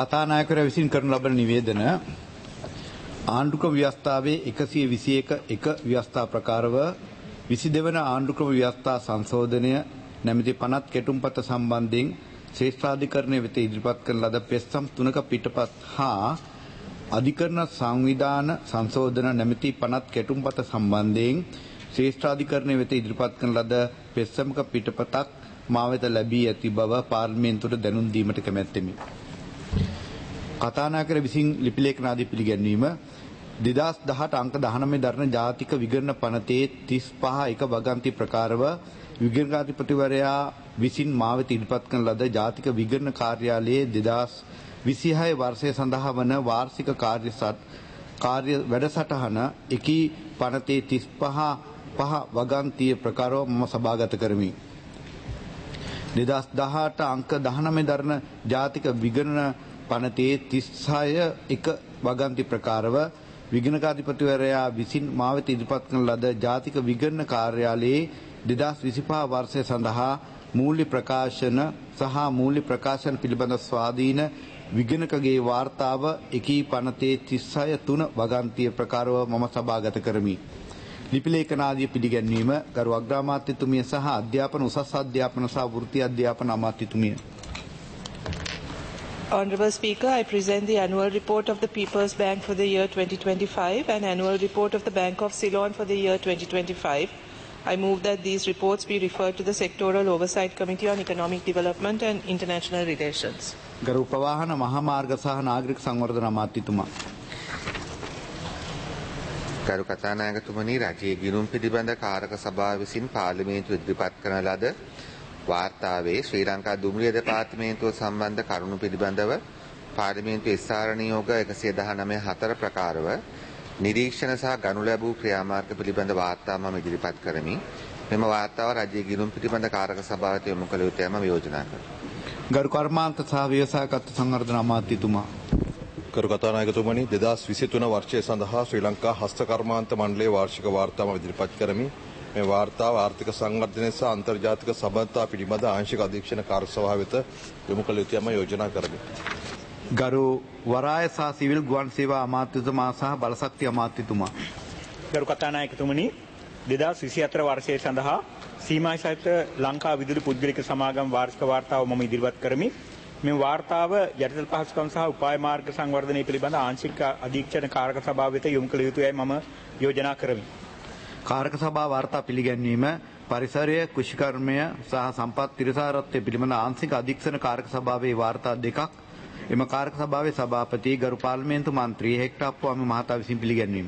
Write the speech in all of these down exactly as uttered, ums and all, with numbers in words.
කතානායකවරයා විසින් කරන ලබන නිවේදන ආණ්ඩුක්‍රම ව්‍යවස්ථාවේ එකසිය විසිඑක එක ව්‍යවස්ථා ප්‍රකාරව විසිදෙවන වන ආණ්ඩුක්‍රම ව්‍යවස්ථා සංශෝධනය නැමැති පනත් කෙටුම්පත සම්බන්ධයෙන් ශ්‍රේෂ්ඨාධිකරණය වෙත ඉදිරිපත් කරන ලද පෙත්සම් තුනක පිටපත් හා අධිකරණ සංවිධාන සංශෝධන නැමැති පනත් කෙටුම්පත සම්බන්ධයෙන් ශ්‍රේෂ්ඨාධිකරණය වෙත ඉදිරිපත් කරන ලද පෙත්සමක පිටපතක් මා වෙත ලැබී ඇති බව පාර්ලිමේන්තුවට දැනුම් දීමට කැමැත්තෙමි. කතානායකර විසින් ලිපි ලේඛන ආදී පිළිගැන්වීම දෙදහස් දහඅට අංක දහනවය දරන ජාතික විගණන පනතේ තිස් පහ එක වගන්ති ප්‍රකාරව විගණනාධිපතිවරයා විසින් මා වෙත ඉදිරිපත් කරන ලද ජාතික විගණන කාර්යාලයේ දෙදහස් විසිහය වර්ෂය සඳහා වන වාර්ෂික කාර්ය කාර්ය වැඩසටහන එකී පනතේ තිස් පහ පහ වගන්තිය ප්‍රකාරව මම සභාගත කරමි. දෙදහස් දහඅට අංක දහනවය දරන ජාතික විගණන පනතේ තිස්හය එක වගන්ති ප්‍රකාරව විගණකාධිපතිවරයා විසින් මා වෙත ඉදිරිපත් කරන ලද ජාතික විගණන කාර්යාලයේ දෙදහස් විසිපහ වර්ෂය සඳහා මූල්‍ය ප්‍රකාශන සහ මූල්‍ය ප්‍රකාශන පිළිබඳ ස්වාධීන විගණකගේ වාර්තාව එකී පනතේ තිස්හය තුන වගන්තිය ප්‍රකාරව මම සභාගත කරමි. ලිපි ලේඛනාදී පිළිගැන්වීම ගරු අග්‍රාමාත්‍යතුමිය සහ අධ්‍යාපන උසස් අධ්‍යාපන සහ වෘත්ති අධ්‍යාපන අමාත්‍යතුමිය. Honourable Speaker, I present the annual report of the People's Bank for the year twenty twenty-five and annual report of the Bank of Ceylon for the year twenty twenty-five. I move that these reports be referred to the Sectoral Oversight Committee on Economic Development and International Relations. ගරු ප්‍රවාහන මහාමාර්ග සහ නාගරික සංවර්ධන අමාත්‍යතුමා. ගරු කතානායකතුමනි, රජයේ ගිණුම් පිළිබඳ කාරක සභාව විසින් පාර්ලිමේන්තුව ඉදිරිපත් කරන ලද වාර්තාවේ ශ්‍රී ලංකා දුම්රිය දෙපාර්තමේන්තුව සම්බන්ධ කරුණු පිළිබඳව පාර්ලිමේන්තු එස්.ආර්. නියෝග එකසිය දහනවය හතර ප්‍රකාරව නිරීක්ෂණ සහ ගනු ලැබූ ක්‍රියාමාර්ග පිළිබඳ වාර්තා මම ඉදිරිපත් කරමි. මෙම වාර්තාව රජයේ ගිණුම් පිළිබඳ කාරක සභාවට යොමු කළ යුතුයි මම යෝජනා කරමි. ගරු කර්මාන්ත සහ ව්‍යවසායකත්ව සංවර්ධන අමාත්‍යතුමා. ගරු කතානායකතුමනි, දෙදහස් විසිතුන වර්ෂය සඳහා ශ්‍රී ලංකා හස්ත කර්මාන්ත මණ්ඩලයේ වාර්ෂික වාර්තාව ඉදිරිපත් කරමි. මේ වාර්තාව ආර්ථික සංවර්ධනය සහ අන්තර්ජාතික සබඳතා පිළිබඳ ආංශික අධීක්ෂණ කාර්යසභාව වෙත යොමු කළ යුතුයි යම යෝජනා කරමි. ගරු වරාය සහ සිවිල් ගුවන් සේවා අමාත්‍යතුමා සහ බලශක්ති අමාත්‍යතුමා. ගරු කතානායකතුමනි, දෙදහස් විසිහතර වර්ෂය සඳහා සීමා සහිත ලංකා විදුලි පුද්ගලික සමාගම් වාර්ෂික වාර්තාව මම ඉදිරිපත් කරමි. මේ වාර්තාව යටිතල පහසුකම් සහ උපාය මාර්ග සංවර්ධනය පිළිබඳ ආංශික අධීක්ෂණ කාරක සභාව වෙත යොමු කළ යුතුයි මම යෝජනා කරමි. කාරක සභා වාර්තා පිළිගැන්වීම පරිසරය, කෘෂිකර්මය සහ සම්පත් තිරසාරත්වය පිළිබඳ ආංශික අධීක්ෂණ කාරක සභාවේ වාර්තා දෙකක් එම කාරක සභාවේ සභාපති ගරු පාර්ලිමේන්තු මන්ත්‍රී හෙක්ටප්පුවම මහතා විසින් පිළිගැන්වීම.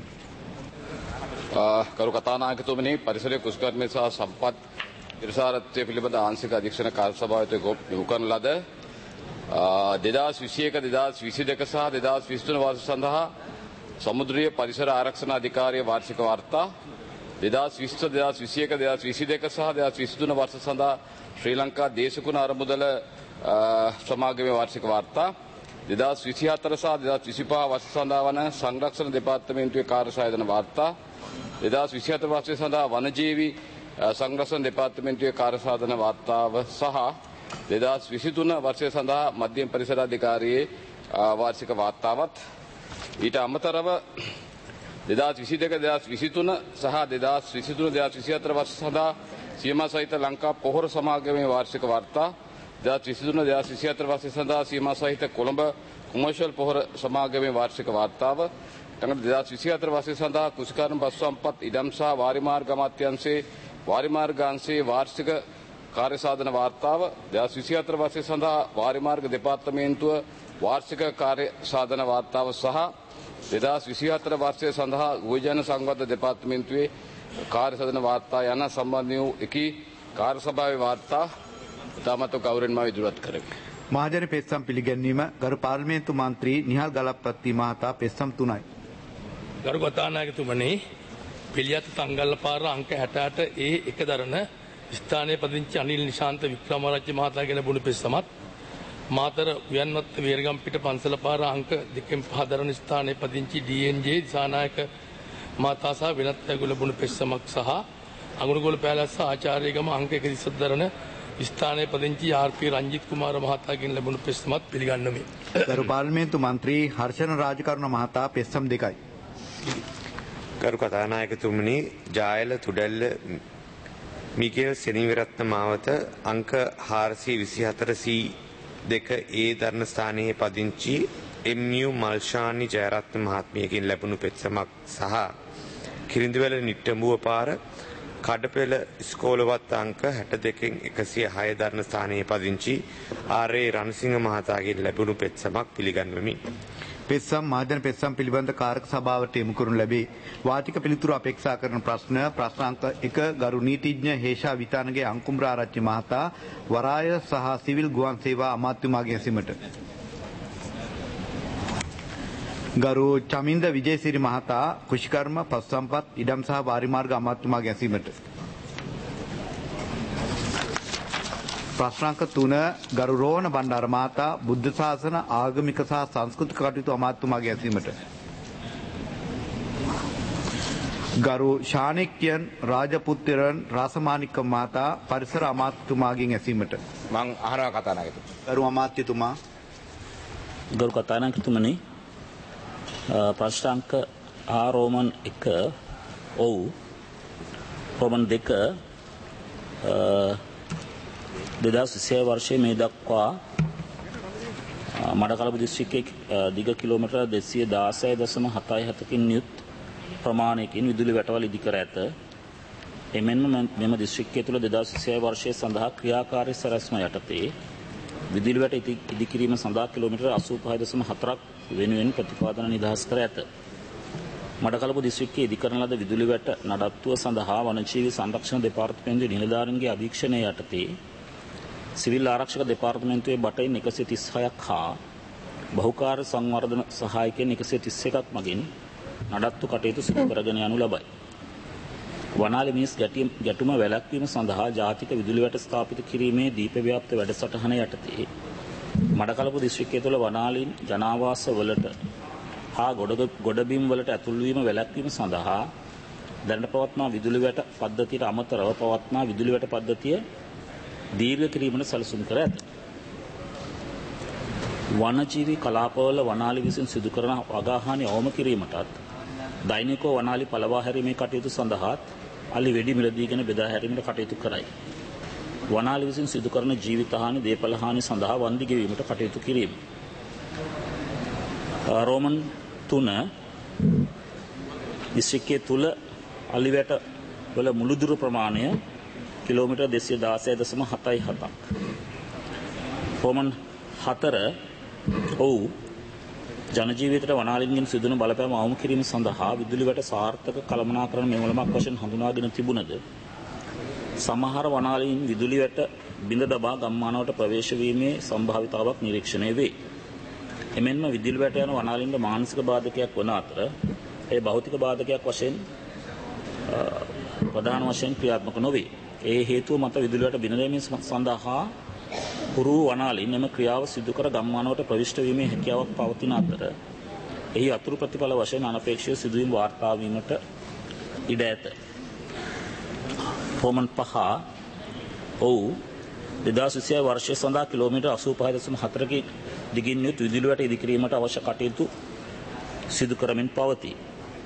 ගරු කතානායකතුමනි, පරිසරය, කෘෂිකර්මය සහ සම්පත් තිරසාරත්වය පිළිබඳ ආංශික අධීක්ෂණ කාරක සභාවට යොමු කරන ලද දෙදහස් විසිඑක දෙදහස් විසිදෙක සහ දෙදහස් විසිතුන වර්ෂ සඳහා සමුද්‍රීය පරිසර ආරක්ෂණ අධිකාරිය වාර්ෂික වාර්තා, දෙදහස් විස්ස දෙදහස් විසිඑක දෙදහස් විසිදෙක සහ දෙදහස් විසිතුන වර්ෂ සඳහා ශ්‍රී ලංකා දේශගුණ අරමුදල සමාගමේ වාර්ෂික වාර්තා, දෙදහස් විසිහතර සහ දෙදහස් විසිපහ වර්ෂ සඳහා වන සංරක්ෂණ දෙපාර්තමේන්තුවේ කාර්යසායතන වාර්තා, දෙදහස් විසිහතර වර්ෂය සඳහා වනජීවි සංරක්ෂණ දෙපාර්තමේන්තුවේ කාර්යසාධන වාර්තාව සහ දෙදහස් විසිතුන වර්ෂය සඳහා මධ්‍යම පරිසර අධිකාරියේ වාර්ෂික වාර්තාවත්, ඊට අමතරව දෙදහස් විසිදෙක දෙදහස් විසිතුන සහ දෙදහස් විසිතුන දෙදහස් විසිහතර වර්ෂ සඳහා සීමා සහිත ලංකා පොහොර සමාගමේ වාර්ෂික වාර්තා, දෙදහස් විසිතුන දෙදහස් විසිහතර වර්ෂ සඳහා සීමා සහිත කොළඹ කොමර්ෂල් පොහොර සමාගමේ වාර්ෂික වාර්තාව, දෙදහස් විසිහතර වර්ෂ සඳහා කෘෂිකර්ම පශු සම්පත් ඉඩම් සහ වාරිමාර්ග අමාත්‍යාංශයේ වාරිමාර්ගාංශයේ වාර්ෂික කාර්යසාධන වාර්තාව, දෙදහස් විසිහතර වර්ෂ සඳහා වාරිමාර්ග දෙපාර්තමේන්තුව වාර්ෂික කාර්යසාධන වාර්තාව සහ දෙදහස් විසිහතර වර්ෂය සඳහා ගෘහජන සංවර්ධන දෙපාර්තමේන්තුවේ කාර්යසාධන වාර්තා යන සම්බන්ධ වූ එකී කාර්යසභාවේ වාර්තා ඉතාමත් ගෞරවයෙන් මා ඉදිරිපත් කරමි. මහජන පෙත්සම් පිළිගැන්වීම ගරු පාර්ලිමේන්තු මන්ත්‍රී නිහල් ගලප්පත්ති මහතා පෙත්සම් තුනයි. ගරු කතානායකතුමනි, පිළියත් තංගල්ල පාර අංක හැටඅට ඒ එක දරන ස්ථානයේ පදිංචි අනිල් නිශාන්ත වික්‍රමරාජ්‍ය මහතා ගැන බුණු පෙත්සමත්, මාතර උයන්වත් වේරගම්පිට පන්සල පාර අංක දෙකෙන් පහ දරන ස්ථානයේ පදිංචි ඩී.එන්.ජේ දිසානායක මහතා සහ වෙනත් ඇගුල බුණු පෙත්සමක් සහ අඟුරුගොළ පෑලස්ස ආචාර්යගම අංක එකසිය දරන ස්ථානයේ පදිංචි ආර් පී රංජිත් කුමාර මහතාගෙන් ලැබුණු පෙත්සමත් පිළිගන්නමි. ගරු පාර්ලිමේන්තු මන්ත්‍රී හර්ෂණ රාජකරුණ මහතා පෙත්සම් දෙකයි. ගරු කතානායකතුමනි, ජායල තුඩැල්ල මිකේල් සෙනවිරත්න මාවත අංක හාරසිය විසිහතර සී දෙක ඒ දරණ ස්ථානයේ පදිංචි එම් යූ මල්ෂානි ජයරත්න මහත්මියකින් ලැබුණු පෙත්සමක් සහ කිරිඳිවැල නිට්ටඹුව පාර කඩපෙළ ඉස්කෝලවත් අංක හැට දෙකෙන් එකසිය හය දරණ ස්ථානයේ පදිංචි ආර් ඒ රණසිංහ මහතාගෙන් ලැබුණු පෙත්සමක් පිළිගන්වමි. පෙත්සම් මහජන පෙත්සම් පිළිබඳ කාරක සභාවට යොමු කරනු ලැබේ. වාචික පිළිතුරු අපේක්ෂා කරන ප්‍රශ්න ප්‍රශ්නාංක එක ගරු නීතිඥ හේෂා විතානගේ අංකුම්ර ආරච්චි මහතා වරාය සහ සිවිල් ගුවන් සේවා අමාත්‍යතුමාගේ ඇසීමට. ගරු චමින්ද විජේසිරි මහතා කුෂිකර්ම පසුසම්පත් ඉඩම් සහ වාරිමාර්ග අමාත්‍යතුමාගේ ඇසීමට. ප්‍රශ්නාංක තුන ගරු රෝහණ බණ්ඩාර මහතා බුද්ධ ශාසන ආගමික සහ සංස්කෘතික කටයුතු අමාත්‍යතුමාගේ ඇසීමට. ගරු ශානික්‍යන් රාජපුත්‍රයන් රාසමානික්ක මහතා පරිසර අමාත්‍යතුමාගෙන් ඇසීමට. මං අහනවා කතානායකතුමා. ගරු අමාත්‍යතුමා. ගරු කතානායකතුමනි, ප්‍රශ්නාංක ආ රෝමන් එක ඔව් රෝමන් දෙක දෙදහස් විසිහය වර්ෂයේ මේ දක්වා මඩකලපු දිස්ත්‍රික්කයේ දිග කිලෝමීටර් දෙසිය දාසය දශම හතයි හතකින් යුත් ප්‍රමාණයකින් විදුලි වැටවල් ඉදි කර ඇත. එමෙන්ම මෙම දිස්ත්‍රික්කය තුළ දෙදහස් විසිහය වර්ෂයේ සඳහා ක්‍රියාකාරී සැලැස්ම යටතේ විදුලි වැට ඉදි කිරීම සඳහා කිලෝමීටර් අසූපහය දශම හතරක් වෙනුවෙන් ප්‍රතිපාදන නිදහස් කර ඇත. මඩකලපු දිස්ත්‍රික්කයේ ඉදි කරන ලද විදුලි වැට නඩත්තුව සඳහා වනජීවි සංරක්ෂණ දෙපාර්තමේන්තුවේ නිලධාරීන්ගේ අධීක්ෂණය යටතේ සිවිල් ආරක්ෂක දෙපාර්තමේන්තුවේ බටයින් එකසිය තිස් හයක් හා බහුකාර්ය සංවර්ධන සහායකයන් එකසිය තිස් එකක් මගින් නඩත්තු කටයුතු සිදු කරගෙන යනු ලබයි. වනාලි මිනිස් ගැටුම වැළැක්වීම සඳහා ජාතික විදුලි වැට ස්ථාපිත කිරීමේ දීපව්‍යාප්ත වැඩසටහන යටතේ මඩකලපු දිස්ත්‍රික්කය තුළ වනාලීන් ජනාවාස වලට හා ගොඩබිම් වලට ඇතුල්වීම වැළැක්වීම සඳහා දැනට පවත්නා විදුලි වැට පද්ධතියට අමතරව පවත්නා විදුලි වැට පද්ධතිය දීර්ඝ කිරීමට සැලසුම් කර ඇත. වනජීවී කලාපවල වනාලි විසින් සිදු කරන වගාහානි අවම කිරීමටත් දෛනිකව වනාලි පළවා හැරීමේ කටයුතු සඳහාත් අලි වෙඩි මිලදීගෙන බෙදා හැරීමට කටයුතු කරයි. වනාලි විසින් සිදු කරන ජීවිතහානි දේපල හානි සඳහා වන්දි ගෙවීමට කටයුතු කිරීම. රෝමන් තුන දිස්ත්‍රික්කයේ තුල අලිවැට වල මුළුදුර ප්‍රමාණය කිලෝමීටර් දෙසිය දාසය දශම හතයි හතක්. රෝමන් හතර ඔව් ජනජීවිතයට වනාලින්ගෙන් සිදුවන බලපෑම අවම කිරීම සඳහා විදුලි වැට සාර්ථක කළමනාකරණ මෙවලමක් වශයෙන් හඳුනාගෙන තිබුණද සමහර වනාලීන් විදුලි වැට බිඳ දබා ගම්මානවට ප්‍රවේශ වීමේ සම්භාවිතාවක් නිරීක්ෂණය වේ. එමෙන්ම විදුලි වැට යන වනාලීන්ට මානසික බාධකයක් වන අතර ඒ භෞතික බාධකයක් වශයෙන් ප්‍රධාන වශයෙන් ක්‍රියාත්මක නොවේ. ඒ හේතුව මත විදුලි වැට බිඳ දැමීම සඳහා පුරු වනාලීන් එම ක්‍රියාව සිදු කර ගම්මානවට ප්‍රවිෂ්ඨ වීමේ හැකියාවක් පවතින අතර එහි අතුරු ප්‍රතිඵල වශයෙන් අනපේක්ෂිත සිදුවීම් වාර්තා වීමට ඉඩ ඇත. රෝමන් පහ ඔව් දෙදහස් විසිහය වර්ෂය සඳහා කිලෝමීටර් අසූපහය දශම හතරක දිගින් යුත් විදුලි වැට ඉදි කිරීමට අවශ්‍ය කටයුතු සිදු කරමින් පවතී.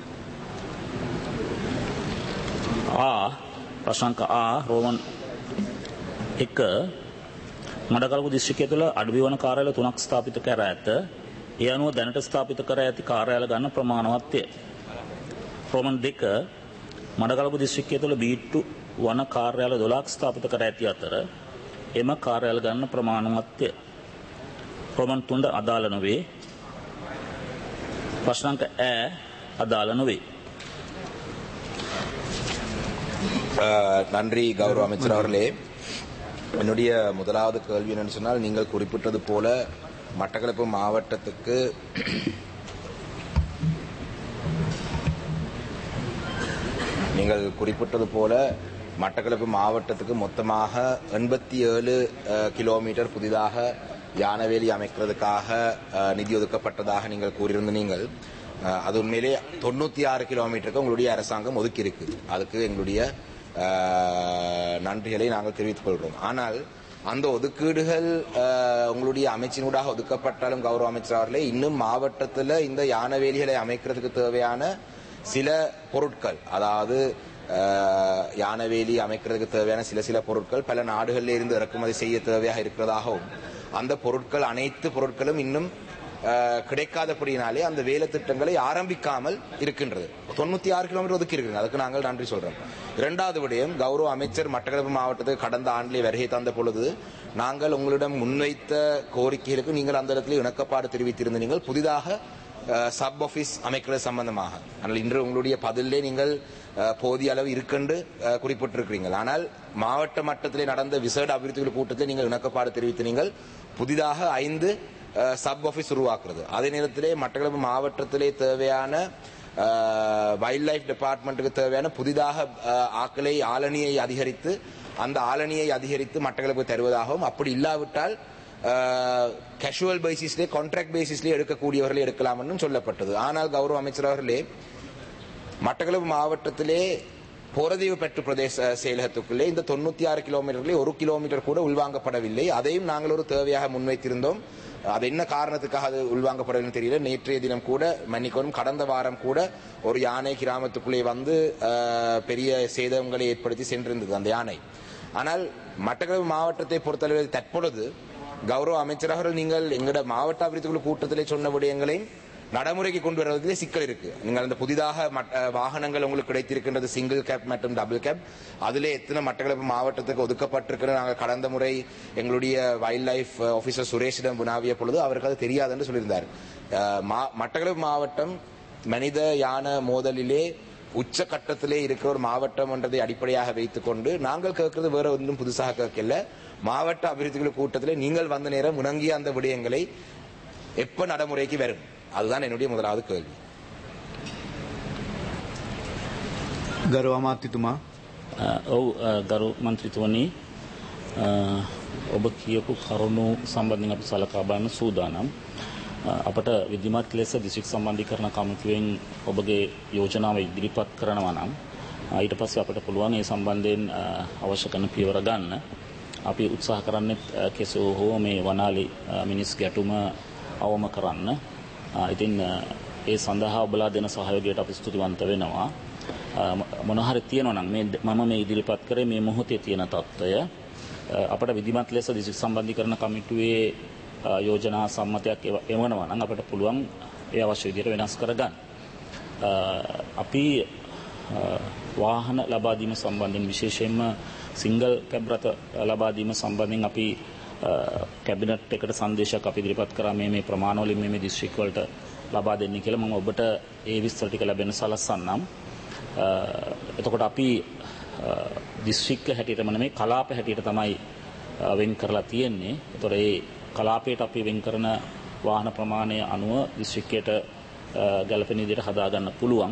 ආ ප්‍රශ්නාංක ආ රෝමන් එක මඩකලපු දිස්ත්‍රික්කය තුළ අඩවි වන කාර්යාල තුනක් ස්ථාපිත කර ඇත. ඒ අනුව දැනට ස්ථාපිත කර ඇති කාර්යාල ගන්න ප්‍රමාණවත්ය. රෝමන් දෙක මඩකලපු දිස්ත්‍රික්කය තුළ බීට්ටු වන කාර්යාල දොළහක් ස්ථාපිත කර ඇති අතර එම කාර්යාල ගන්න ප්‍රමාණවත්ය. රෝමන් තුන අදාළ නොවේ. ප්‍රශ්නාංක ඈ අදාළ නොවේ. நன்றி கௌரவ அமைச்சர் அவர்களே. என்னுடைய முதலாவது கேள்வி என்னன்னு சொன்னால், நீங்கள் குறிப்பிட்டது போல மட்டக்களப்பு மாவட்டத்துக்கு நீங்கள் குறிப்பிட்டது போல மட்டக்களப்பு மாவட்டத்துக்கு மொத்தமாக எண்பத்தி ஏழு கிலோமீட்டர் புதிதாக யானவேலி அமைக்கிறதுக்காக நிதி ஒதுக்கப்பட்டதாக நீங்கள் கூறியிருந்த நீங்கள் அது உண்மையிலே தொண்ணூற்றி ஆறு கிலோமீட்டருக்கு உங்களுடைய அரசாங்கம் ஒதுக்கி இருக்கு. அதுக்கு எங்களுடைய நன்றிகளை நாங்கள் தெரிவித்துக் கொள்கிறோம். ஆனால் அந்த ஒதுக்கீடுகள் உங்களுடைய அமைச்சினூடாக ஒதுக்கப்பட்டாலும் கௌரவ அமைச்சர் அவர்களே, இன்னும் மாவட்டத்தில் இந்த யானவேலிகளை அமைக்கிறதுக்கு தேவையான சில பொருட்கள், அதாவது யானவேலி அமைக்கிறதுக்கு தேவையான சில சில பொருட்கள் பல நாடுகளில் இருந்து இறக்குமதி செய்ய தேவையாக இருக்கிறதாகவும், அந்த பொருட்கள் அனைத்து பொருட்களும் இன்னும் கிடைக்காதபடியினாலே அந்த வேலை திட்டங்களை ஆரம்பிக்காமல் இருக்கின்றது. தொண்ணூத்தி ஆறு கிலோமீட்டர் ஒதுக்கி இருக்கிறது. அதுக்கு நாங்கள் நன்றி சொல்றோம். இரண்டாவது விடயம், கௌரவ அமைச்சர் மட்டக்களப்பு மாவட்டத்துக்கு கடந்த ஆண்டிலே வருகை தந்த பொழுது நாங்கள் உங்களிடம் முன்வைத்த கோரிக்கைகளுக்கு நீங்கள் அந்த இடத்துல இணக்கப்பாடு தெரிவித்திருந்தீர்கள், புதிதாக சப் ஆபீஸ் அமைக்கிறது சம்பந்தமாக. ஆனால் இன்று உங்களுடைய பதிலே நீங்கள் போதிய அளவு இருக்கென்று குறிப்பிட்டிருக்கிறீர்கள். ஆனால் மாவட்ட மட்டத்திலே நடந்த விசேட அபிவிருத்தி கூட்டத்தில் நீங்கள் இணக்கப்பாடு தெரிவித்தீர்கள், புதிதாக ஐந்து சப் ஆபீஸ் உருவாக்குறது. அதே நேரத்திலே மட்டக்களப்பு மாவட்டத்திலே தேவையான வைல்ட் லைஃப் டிபார்ட்மெண்ட்டுக்கு தேவையான புதிதாக ஆக்களை ஆளணியை அதிகரித்து அந்த ஆளணியை அதிகரித்து மட்டக்களப்பு தருவதாகவும், அப்படி இல்லாவிட்டால் கேஷுவல் பேசிஸ்லே கான்ட்ராக்ட் பேசிஸ்லே எடுக்கக்கூடியவர்களை எடுக்கலாம் என்றும் சொல்லப்பட்டது. ஆனால் கௌரவ அமைச்சர் அவர்களே, மட்டக்களப்பு மாவட்டத்திலே போரதீவு பெற்று பிரதேச செயலகத்துக்குள்ளே இந்த தொண்ணூத்தி ஆறு கிலோமீட்டர்களே ஒரு கிலோமீட்டர் கூட உள்வாங்கப்படவில்லை. அதையும் நாங்கள் ஒரு தேவையாக முன்வைத்திருந்தோம். அது என்ன காரணத்துக்காக அது உள்வாங்கப்படவில்லை தெரியல. நேற்றைய தினம் கூட மன்னிக்கணும், கடந்த வாரம் கூட ஒரு யானை கிராமத்துக்குள்ளே வந்து பெரிய சேதங்களை ஏற்படுத்தி சென்றிருந்தது அந்த யானை. ஆனால் மட்டக்களப்பு மாவட்டத்தை பொறுத்தளவில் தற்பொழுது கௌரவ அமைச்சர் அவர்கள் நீங்கள் எங்களோட மாவட்ட அபிவிருத்தி கூட்டத்திலே சொன்ன விடயங்களையும் நடைமுறைக்கு கொண்டு வருவதிலே சிக்கல் இருக்கு. நீங்கள் அந்த புதிதாக வாகனங்கள் உங்களுக்கு கிடைத்திருக்கின்றது, சிங்கிள் கேப் மற்றும் டபுள் கேப். அதிலே எத்தனை மட்டக்களப்பு மாவட்டத்துக்கு ஒதுக்கப்பட்டிருக்கிறது நாங்கள் கடந்த முறை எங்களுடைய வைல்ட் லைஃப் ஆபீசர் சுரேஷிடம் வினாவிய பொழுது அவருக்கு அது தெரியாது என்று சொல்லியிருந்தார். மட்டக்களப்பு மாவட்டம் மனித யான மோதலிலே உச்ச கட்டத்திலே இருக்கிற ஒரு மாவட்டம் என்றதை அடிப்படையாக வைத்துக் கொண்டு நாங்கள் கேட்கிறது வேற ஒன்றும் புதுசாக கேட்கல. மாவட்ட அபிவிருத்தி கூட்டத்திலே நீங்கள் வந்த நேரம் உணங்கிய அந்த விடயங்களை எப்ப நடைமுறைக்கு வரும், அதுதான் என்னுடைய முதலாவது கேள்வி. ගරු අමාත්‍යතුමා. ඔව් ගරු මන්ත්‍රීතුමනි, ඔබ කියපු කරුණු සම්බන්ධයෙන් අපි සලකා බලන සූදානම්. අපට විධිමත් ලෙස දිස්ත්‍රික් සම්බන්ධීකරණ කමිටුවෙන් ඔබගේ යෝජනාව ඉදිරිපත් කරනවා නම් ඊට පස්සේ අපට පුළුවන් ඒ සම්බන්ධයෙන් අවශ්‍ය කරන පියවර ගන්න. අපි උත්සාහ කරන්නේ කෙසේ හෝ මේ වනාලි මිනිස් ගැටුම අවම කරන්න. ඉතින් ඒ සඳහා ඔබලා දෙන සහයෝගයට අපි ස්තුතිවන්ත වෙනවා. මොන හරි තියෙනවා නම් මේ මම මේ ඉදිරිපත් කරේ මේ මොහොතේ තියෙන තත්ත්වය අපට විධිමත් ලෙස දිස්ත්‍රික් සම්බන්ධීකරණ කමිටුවේ යෝජනා සම්මතයක් එවනවා නම් අපට පුළුවන් ඒ අවශ්‍ය විදිහට වෙනස් කරගන්න. අපි වාහන ලබා දීම සම්බන්ධයෙන් විශේෂයෙන්ම සිංගල් කැබ් රථ ලබා දීම සම්බන්ධයෙන් අපි කැබිනට් එකට සංදේශයක් අපි ඉදිරිපත් කරා මේ මේ ප්‍රමාණ වලින් මේ මේ දිස්ත්‍රික් වලට ලබා දෙන්නේ කියලා. මම ඔබට ඒ විස්තර ටික ලැබෙන සලස්සන්නම්. එතකොට අපි දිස්ත්‍රික් හැටියටම නෙමෙයි කලාප හැටියට තමයි වෙන් කරලා තියෙන්නේ. එතකොට ඒ කලාපයට අපි වෙන් කරන වාහන ප්‍රමාණය අනුව දිස්ත්‍රික්කයට ගැළපෙන විදිහට හදා ගන්න පුළුවන්.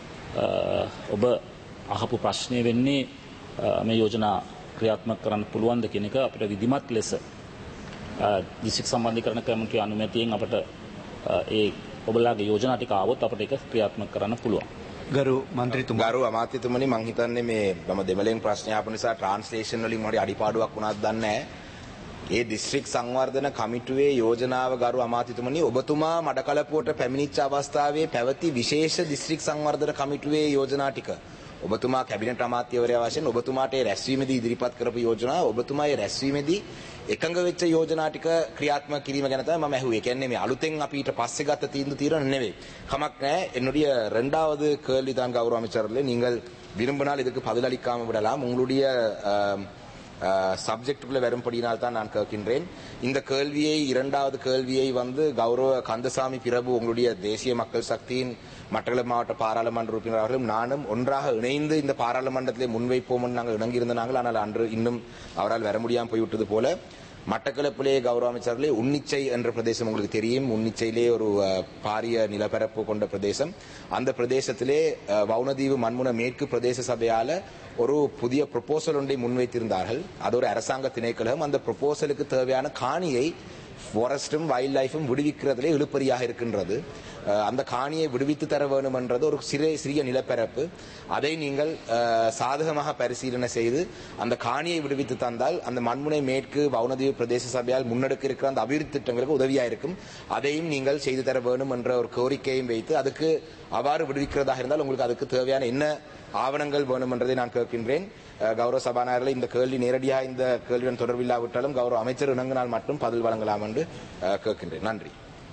ඔබ අහපු ප්‍රශ්නේ වෙන්නේ මේ යෝජනා ක්‍රියාත්මක කරන්න පුළුවන්ද කියන එක අපිට විධිමත් ලෙස දිස්ත්‍රික් සම්බන්ධීකරණ කමිටුවේ අනුමැතියෙන් අපිට ඒ ඔබලාගේ යෝජනා ටික ආවොත් අපිට ඒක ක්‍රියාත්මක කරන්න පුළුවන්. ගරු මන්ත්‍රීතුමා. ගරු අමාත්‍යතුමනි, මම හිතන්නේ මේ මම දෙමළෙන් ප්‍රශ්න ආපු නිසා ට්‍රාන්ස්ලේෂන් වලින් මට අඩිපාඩුවක් වුණාද දන්නේ නැහැ. ඒ දිස්ත්‍රික් සංවර්ධන කමිටුවේ යෝජනාව ගරු අමාත්‍යතුමනි, ඔබතුමා මඩකලපුවට පැමිණිච්ච අවස්ථාවේ පැවති විශේෂ දිස්ත්‍රික් සංවර්ධන කමිටුවේ යෝජනා ටික ඔබතුමා කැබිනට් අමාත්‍යවරයා වශයෙන් ඔබතුමාට ඒ රැස්වීමේදී ඉදිරිපත් කරපු යෝජනා ඔබතුමා ඒ රැස්වීමේදී එකඟ වෙච්ච යෝජනා ටික ක්‍රියාත්මක කිරීම ගැන තමයි මම අහුවේ. කියන්නේ මේ අලුතෙන් අපි ඊට පස්සේ ගත්ත තීන්දුව తీරන නෙවෙයි. කමක් නැහැ. என்னுடைய இரண்டாவது கேள்வி தான் கௌரவ அமைச்சர்களே, நீங்கள் விரும்பினால் இதுக்கு பதிலளிக்காம விடலாம். உங்களுடைய சப்ஜெக்டுக்குள்ள வரும்படியினால் தான் நான் கேட்கின்றேன். இந்த கேள்வியை இரண்டாவது கேள்வியை வந்து கௌரவ கந்தசாமி பிரபு உங்களுடைய தேசிய மக்கள் சக்தியின் மட்டக்களப்பு மாவட்ட பாராளுமன்ற உறுப்பினர் அவர்களும் நானும் ஒன்றாக இணைந்து இந்த பாராளுமன்றத்திலே முன்வைப்போம் நாங்கள் இணங்கியிருந்த நாங்கள். ஆனால் அன்று இன்னும் அவரால் வர முடியாமல் போய்விட்டது போல மட்டக்களப்பிலே கௌரவ அமைச்சர்களே, உன்னிச்சை என்ற பிரதேசம் உங்களுக்கு தெரியும். உன்னிச்சையிலே ஒரு பாரிய நிலப்பரப்பு கொண்ட பிரதேசம். அந்த பிரதேசத்திலே வவுனதீவு மண்முன மேற்கு பிரதேச சபையால ஒரு புதிய ப்ரொபோசல் ஒன்றை முன்வைத்திருந்தார்கள். அது ஒரு அரசாங்க திணைக்களம். அந்த ப்ரொபோசலுக்கு தேவையான காணியை ஃபாரஸ்டும் வைல்ட் லைஃபும் விடுவிக்கிறதுலே இழுப்பறியாக இருக்கின்றது. அந்த காணியை விடுவித்து தர வேண்டும் என்றது ஒரு சிறிய சிறிய நிலப்பரப்பு. அதை நீங்கள் சாதகமாக பரிசீலனை செய்து அந்த காணியை விடுவித்து தந்தால் அந்த மண்முனை மேற்கு வவுனதீவு பிரதேச சபையால் முன்னெடுக்க இருக்கிற அந்த அபிவிருத்தி திட்டங்களுக்கு உதவியாக இருக்கும். அதையும் நீங்கள் செய்து தர வேண்டும் என்ற ஒரு கோரிக்கையும் வைத்து அதுக்கு அவ்வாறு விடுவிக்கிறதாக இருந்தால் உங்களுக்கு அதுக்கு தேவையான என்ன ஆவணங்கள் வேணும் என்றதை நான் கேட்கின்றேன். கௌரவ சபாநாயகர்கள் இந்த கேள்வி நேரடியாக இந்த கேள்வியுடன் தொடர்பில்லாவிட்டாலும் கௌரவ அமைச்சர் இணங்கினால் மட்டும் பதில் வழங்கலாம் என்று கேட்கின்றேன். நன்றி.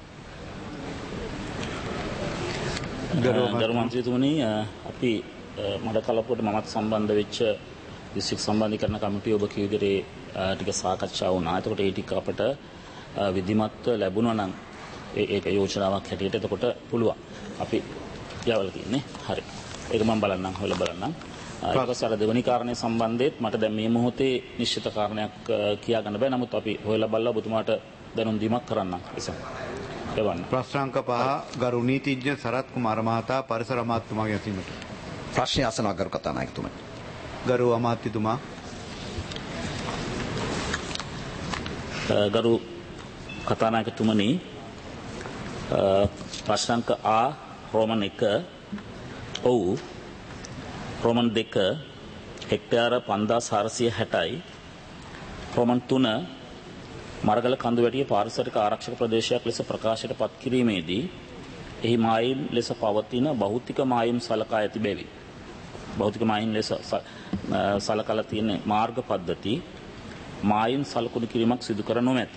ගරු මන්ත්‍රීතුමනි අපි මඩ කලපුවට මමත් සම්බන්ධ වෙච්ච දිස්ත්‍රික් සම්බන්ධීකරණ කමිටුව ඔබ කිව්ව විදිහට ටික සාකච්ඡා වුණා. එතකොට ඒ ටික අපට විධිමත්ව ලැබුණා නම් ඒක යෝජනාවක් හැටියට එතකොට පුළුවන්. අපි යවල තියෙන්නේ. හරි. ඒක මම බලන්නම් හොයලා බලන්නම්. ඊට පස්සේ අර දෙවෙනි කාරණේ සම්බන්ධයෙන් මට දැන් මේ මොහොතේ නිශ්චිත කාරණයක් කියා ගන්න බෑ. නමුත් අපි හොයලා බලලා ඔබතුමාට දැනුම් දීමක් කරන්නම්. එසම්. ප්‍රශ්නාංක පහ ගරු නීතිඥ සරත් කුමාර මහතා පරිසර අමාත්‍යතුමාගේ ඇසීමට. ප්‍රශ්නය අසනවා ගරු කතානායකතුමනි. ගරු අමාත්‍යතුමා. ගරු කතානායකතුමනි ප්‍රශ්නාංක ආ රෝමන් එක ඔව් රෝමන් දෙක හෙක්ටයාර පන්දාස් හාරසිය හැටයි රෝමන් තුන මරගල කඳුවැටිය පාරිසරික ආරක්ෂක ප්‍රදේශයක් ලෙස ප්‍රකාශයට පත් කිරීමේදී එහි මායිම් ලෙස පවතින භෞතික මායිම් සලකා ඇති බැවින් භෞතික මායිම් ලෙස සලකලා තියෙන මාර්ග පද්ධති මායිම් සලකුණු කිරීමක් සිදු කර නොමැත.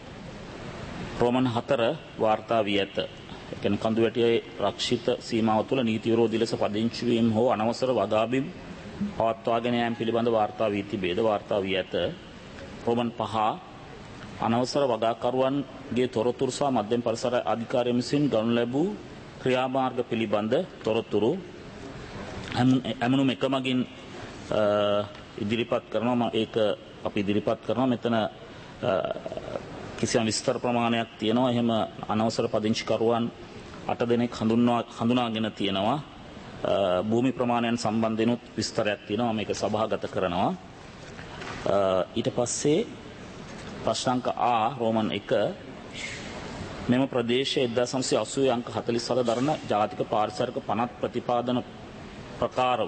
රෝමන් හතර වාර්තා වී ඇත. ඒ කියන්නේ කඳුවැටියේ රක්ෂිත සීමාව තුළ නීති විරෝධී ලෙස පදිංචි වීම හෝ අනවසර වගාබිම් පවත්වාගෙන යාම පිළිබඳ වාර්තා වී තිබේද වාර්තා වී ඇත. රෝමන් පහ අනවසර වගාකරුවන්ගේ තොරතුරු සහ මධ්‍යම පරිසර අධිකාරිය විසින් ගනු ලැබූ ක්‍රියාමාර්ග පිළිබඳ තොරතුරු ඇමුණුම් එක මගින් ඉදිරිපත් කරනවා. ඒක අපි ඉදිරිපත් කරනවා. මෙතන කිසියම් විස්තර ප්‍රමාණයක් තියෙනවා. එහෙම අනවසර පදිංචිකරුවන් අට දෙනෙක් හඳුන්වා හඳුනාගෙන තියෙනවා. භූමි ප්‍රමාණයන් සම්බන්ධෙනුත් විස්තරයක් තියෙනවා. මේක සභාගත කරනවා. ඊට පස්සේ ප්‍රශ්නාංක ආ රෝමන් එක මෙම ප්‍රදේශයේ එක්දාස් නවසිය අසූ අංක හතළිස් හත දරන ජාතික පාරිසරික පනත් ප්‍රතිපාදන ප්‍රකාරව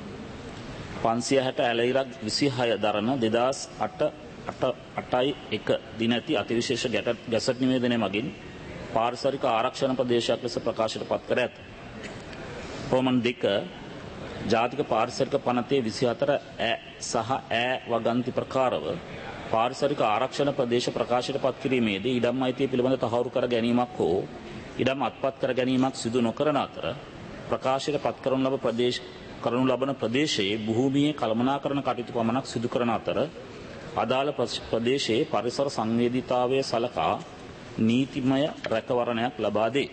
පන්සිය හැට ඇලයිරක් විසිහය දරන දෙදාස් අට අටයි එක දින ඇති අතිවිශේෂ ගැසට් නිවේදනය මගින් පාරිසරික ආරක්ෂණ ප්‍රදේශයක් ලෙස ප්‍රකාශයට පත් කර ඇත. රෝමන් දෙක ජාතික පාරිසරික පනතේ විසිහතර ඇ සහ ඇ වගන්ති ප්‍රකාරව පාරිසරික ආරක්ෂණ ප්‍රදේශ ප්‍රකාශයට පත් කිරීමේදී ඉඩම් අයිතිය පිළිබඳ තහවුරු කර ගැනීමක් හෝ ඉඩම් අත්පත් කර ගැනීමක් සිදු නොකරන අතර ප්‍රකාශයට පත් කරනු ලබ ප්‍රදේශ කරනු ලබන ප්‍රදේශයේ භූමියේ කළමනාකරණ කටයුතු පමණක් සිදු කරන අතර අදාළ ප්‍රදේශයේ පරිසර සංවේදීතාවය සලකා නීතිමය රැකවරණයක් ලබා දේ.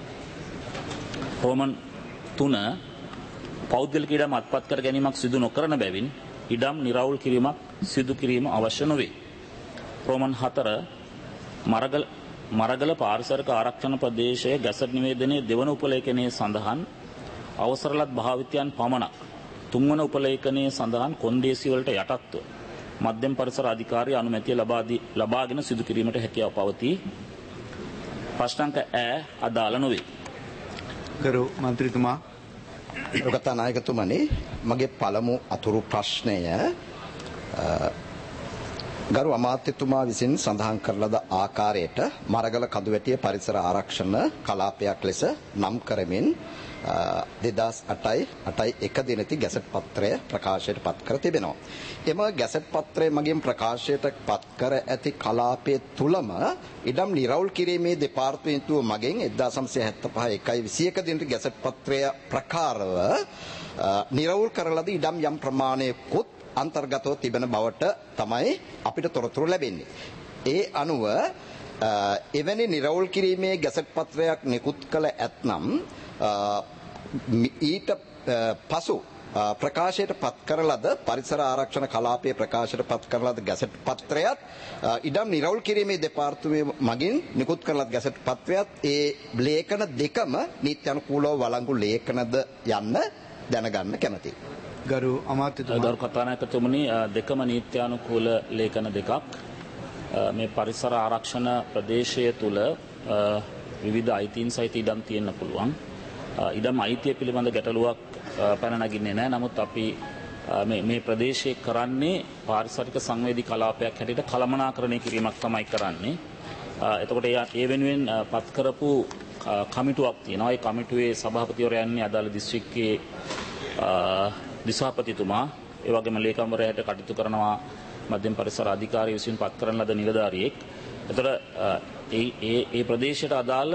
රෝමන් තුන පෞද්ගලික ඉඩම් අත්පත් කර ගැනීමක් සිදු නොකරන බැවින් ඉඩම් නිරවුල් කිරීමක් සිදු කිරීම අවශ්‍ය නොවේ. රෝමන් හතර මරගල මරගල පාරිසරික ආරක්ෂණ ප්‍රදේශයේ ගැසට් නිවේදනයේ දෙවන උපලේඛනයේ සඳහන් අවසරලත් භාවිතයන් පමණක් තුන්වන උපලේඛනයේ සඳහන් කොන්දේසි වලට යටත්ව මධ්‍යම පරිසර අධිකාරිය අනුමැතිය ලබා දී ලබාගෙන සිදු කිරීමට හැකියාව පවතී. ප්‍රශ්නාංක ඈ අදාළ නොවේ. ගරු මන්ත්‍රීතුමා. ගරු නායකතුමනි මගේ පළමු අතුරු ප්‍රශ්නය ගරු අමාත්‍යතුමා විසින් සඳහන් කරලද ආකාරයට මරගල කඳුවැටිය පරිසර ආරක්ෂණ කලාපයක් ලෙස නම් කරමින් දෙදාස් අටයි අටයි එක දිනති ගැසට් පත්‍රය ප්‍රකාශයට පත් කර තිබෙනවා. එම ගැසට් පත්‍රය මගින් ප්‍රකාශයට පත් කර ඇති කලාපයේ තුලම ඉඩම් නිරවුල් කිරීමේ දෙපාර්තමේන්තුව මගින් එක්දාස් නවසිය හැත්තෑ පහ එකයි විසිඑක දිනති ගැසට් පත්‍රය ප්‍රකාරව නිරවුල් කරලද ඉඩම් යම් ප්‍රමාණයකුත් අන්තර්ගතව තිබෙන බවට තමයි අපිට තොරතුරු ලැබෙන්නේ. ඒ අනුව එවැනි නිරවුල් කිරීමේ ගැසට් පත්‍රයක් නිකුත් කළ ඇතනම් ඊට පසු ප්‍රකාශයට පත් කරලද පරිසර ආරක්ෂණ කලාපයේ ප්‍රකාශයට පත් කරලද ගැසට් පත්‍රයත් ඉඩම් නිරවුල් කිරීමේ දෙපාර්තමේන්තුව මගින් නිකුත් කරලද ගැසට් පත්‍රයත් ඒ ලේඛන දෙකම නීති අනුකූලව වළංගු ලේඛනද යන්න දැනගන්න කැමතියි. ගරු අමාත්‍යතුමා. ගරු කතානායකතුමනි දෙකම නීත්‍යානුකූල ලේඛන දෙකක්. මේ පරිසර ආරක්ෂණ ප්‍රදේශය තුළ විවිධ අයිතීන් සහිත ඉඩම් තියෙන්න පුළුවන්. ඉඩම් අයිතිය පිළිබඳ ගැටලුවක් පැන නගින්නේ නැහැ. නමුත් අපි මේ මේ ප්‍රදේශයේ කරන්නේ පාරිසරික සංවේදී කලාපයක් හැටියට කළමනාකරණය කිරීමක් තමයි කරන්නේ. එතකොට ඒ වෙනුවෙන් පත් කරපු කමිටුවක් තියෙනවා. ඒ කමිටුවේ සභාපතිවරයා යන්නේ අදාළ දිස්ත්‍රික්කයේ දිසාපතිතුමා. ඒ වගේම ලේකම්වරයාට කටයුතු කරනවා මධ්‍යම පරිසර අධිකාරිය විසින් පත් කරන ලද නිලධාරියෙක්. එතකොට ඒ ඒ ඒ ප්‍රදේශයට අදාළ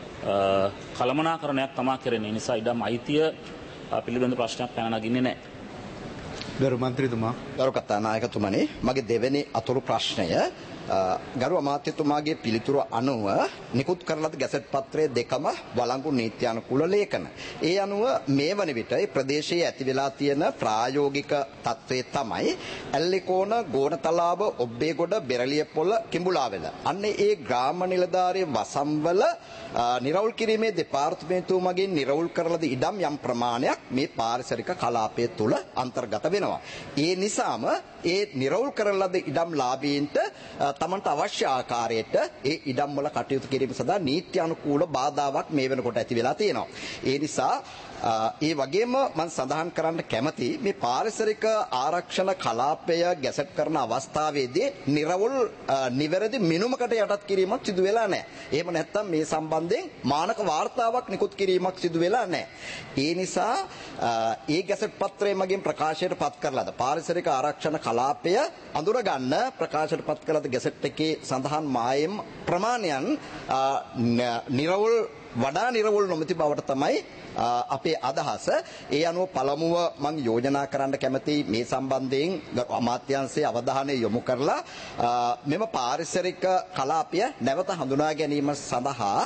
කළමනාකරණයක් තමයි කරන්නේ. නිසා ඉඩම් අයිතිය පිළිබඳ ප්‍රශ්නයක් පැන නගින්නේ නැහැ. ගරු මන්ත්‍රීතුමා ගරු කතානායකතුමනි මගේ දෙවෙනි අතුරු ප්‍රශ්නය ගරු අමාත්‍යතුමාගේ පිළිතුර අනුව නිකුත් කරන ලද ගැසට් පත්‍රයේ දෙකම වළංගු නීත්‍යානුකූල ලේඛන. ඒ අනුව මේ වන විට ප්‍රදේශයේ ඇති වෙලා තියෙන ප්‍රායෝගික තත්ත්වය තමයි ඇල්ලිකෝන ගෝනතලාව ඔබ්බේගොඩ බෙරළියපොළ කිඹුලාවෙල. අන්නේ ඒ ග්‍රාම නිලධාරී වසම්වල නිරවුල් කිරීමේ දෙපාර්තමේන්තුව මගින් නිරවුල් කරලද ඉඩම් යම් ප්‍රමාණයක් මේ පාරිසරික කලාපය තුළ අන්තර්ගත වෙනවා. ඒ නිසාම ඒ නිරවුල් කරලද ඉඩම් ලාභීන්ට තමන්ට අවශ්‍ය ආකාරයට ඒ ඉඩම් වල කටයුතු කිරීම සඳහා නීති අනුකූල බාධාවක් මේ වෙනකොට ඇති වෙලා තියෙනවා. ඒ නිසා ඒ වගේම මම සඳහන් කරන්න කැමති මේ පාරිසරික ආරක්ෂණ කලාපය ගැසට් කරන අවස්ථාවේදී නිර්වෘල් නිවැරදි මිනුමකට යටත් කිරීමක් සිදු වෙලා නැහැ. එහෙම නැත්නම් මේ සම්බන්ධයෙන් මානක වාර්තාවක් නිකුත් කිරීමක් සිදු වෙලා නැහැ. ඒ නිසා ඒ ගැසට් පත්‍රය මගින් ප්‍රකාශයට පත් කරලාද පාරිසරික ආරක්ෂණ කලාපය අඳුර ගන්න ප්‍රකාශයට පත් කළාද ගැසට් එකේ සඳහන් මායම් ප්‍රමාණයන් නිර්වෘල් වඩා නිර්වෘල් නොමැති බවට තමයි අපේ අදහස. ඒ අනුව පළමුව මම යෝජනා කරන්න කැමති මේ සම්බන්ධයෙන් අමාත්‍යාංශයේ අවධානය යොමු කරලා මෙම පාරිසරික කලාපය නැවත හඳුනා ගැනීම සඳහා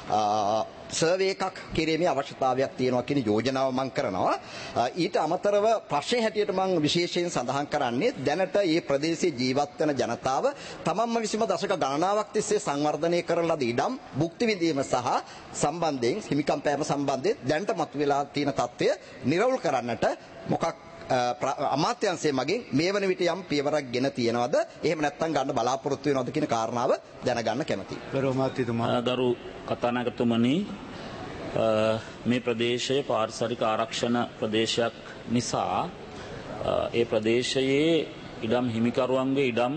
සර්වේ එකක් කිරීමේ අවශ්‍යතාවයක් තියෙනවා කියන යෝජනාව මම කරනවා. ඊට අමතරව ප්‍රශ්නේ හැටියට මම විශේෂයෙන් සඳහන් කරන්නේ දැනට මේ ප්‍රදේශයේ ජීවත් වෙන ජනතාව තමන්ම විසින්ම දශක ගණනාවක් තිස්සේ සංවර්ධනය කරන ලද ඉඩම් භුක්ති විඳීම සහ සම්බන්ධයෙන් හිමිකම් පෑම සම්බන්ධයෙන් දැනට මතුවලා තියෙන තත්ත්වය නිරවුල් කරන්නට මොකක් අමාත්‍යාංශයේ මගින් මේ වන විට යම් පියවරක් ගෙන තියනවද එහෙම නැත්නම් ගන්න බලාපොරොත්තු වෙනවද කියන කාරණාව දැනගන්න කැමතියි. ගරු අමාත්‍යතුමා ගරු කතානායකතුමනි මේ ප්‍රදේශයේ පාරිසරික ආරක්ෂණ ප්‍රදේශයක් නිසා ඒ ප්‍රදේශයේ ඉඩම් හිමිකරුවන්ගේ ඉඩම්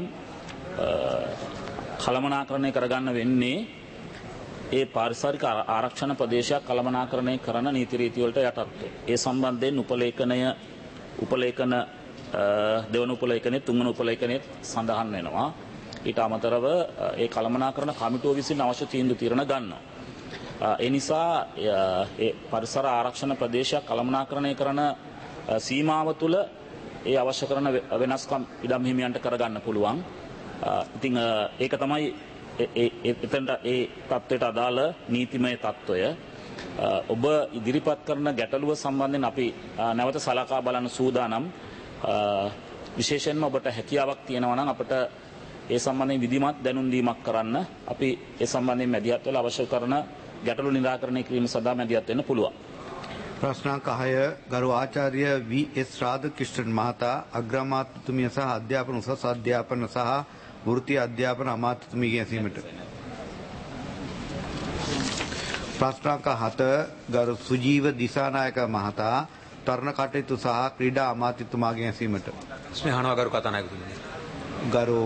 කළමනාකරණය කරගන්න වෙන්නේ ඒ පාරිසරික ආරක්ෂණ ප්‍රදේශයක් කළමනාකරණය කරන නීති රීති වලට යටත්ව. ඒ සම්බන්ධයෙන් උපලේඛනය උපලේඛන දෙවන උපලේඛනයේ තුන්වන උපලේඛනයේ සඳහන් වෙනවා. ඊට අමතරව ඒ කළමනාකරණ කමිටුව විසින් අවශ්‍ය තීන්දුව తీරන ගන්නවා. ඒ නිසා ඒ පරිසර ආරක්ෂණ ප්‍රදේශයක් කළමනාකරණය කරන සීමාව තුළ ඒ අවශ්‍ය කරන වෙනස්කම් ඉඩම් හිමියන්ට කරගන්න පුළුවන්. ඉතින් ඒක තමයි එතනට ඒ තත්ත්වයට අදාළ නීතිමය තත්ත්වය. ඔබ ඉදිරිපත් කරන ගැටලුව සම්බන්ධයෙන් අපි නැවත සලකා බලන සූදානම්. විශේෂයෙන්ම ඔබට හැකියාවක් තියෙනවා නම් අපට ඒ සම්බන්ධයෙන් විධිමත් දැනුම් දීමක් කරන්න අපි ඒ සම්බන්ධයෙන් මැදිහත් වෙලා අවශ්‍ය කරන ගැටලු නිරාකරණය කිරීම සඳහා මැදිහත් වෙන්න පුළුවන්. ප්‍රශ්නාංක හය ගරු ආචාර්ය වී එස් රාධකෘෂ්ණන් මහතා අග්‍රාමාත්‍යතුමිය සහ අධ්‍යාපන උසස් අධ්‍යාපන සහ වෘත්තීය අධ්‍යාපන අමාත්‍යතුමියගේ ඇසීමට. ප්‍රශ්නාංක හත ගරු සුජීව දිසානායක මහතා තරණ කටයුතු සහ ක්‍රීඩා අමාත්‍යතුමාගේ ඇසීමට. ප්‍රශ්න අහනවා ගරු කතානායකතුමනි. ගරු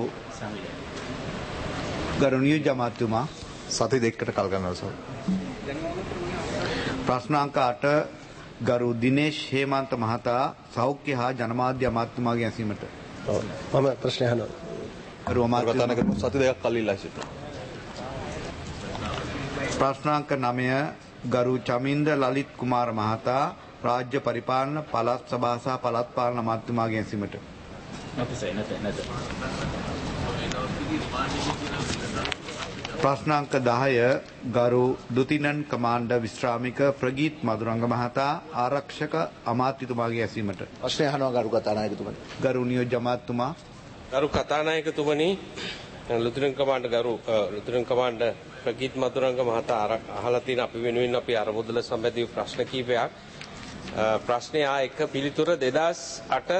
ගරු නියෝජ්‍ය අමාත්‍යතුමා සති දෙකකට කල් ගන්නවා සර්. ප්‍රශ්නාංක අට ගරු දිනේෂ් හේමන්ත මහතා සෞඛ්‍ය හා ජනමාධ්‍ය අමාත්‍යතුමාගේ ඇසීමට. මම ප්‍රශ්න අහනවා. ගරු අමාත්‍යතුමා සති දෙකක් කල් ඉල්ලා සිටිනවා. ප්‍රශ්නාංක නවය ගරු චමින්ද ලලිත් කුමාර මහතා රාජ්‍ය පරිපාලන පළාත් සභා සහ පළාත් පාලන අමාත්‍යතුමාගේ ඇසීමට. ප්‍රශ්නාංක දහය ගරු දුතිනන් කමාන්ඩර් විශ්‍රාමික ප්‍රගීත් මදුරංග මහතා ආරක්ෂක අමාත්‍යතුමාගේ ඇසීමට. ප්‍රශ්න අහනවා ගරු කතානායකතුමනි. ගරු නියෝජ්‍ය අමාත්‍යතුමා. ගරු කතානායකතුමනි ලුතිනන් කමාන්ඩර් ගරු ලුතිනන් කමාන්ඩර් ප්‍රගීත් මදුරංග මහතා අහලා තියෙන අපි වෙනුවෙන් අපි අරමුදල සම්බන්ධීව ප්‍රශ්න කීපයක්. ප්‍රශ්නය ආ එක පිළිතුර දෙදාස් අට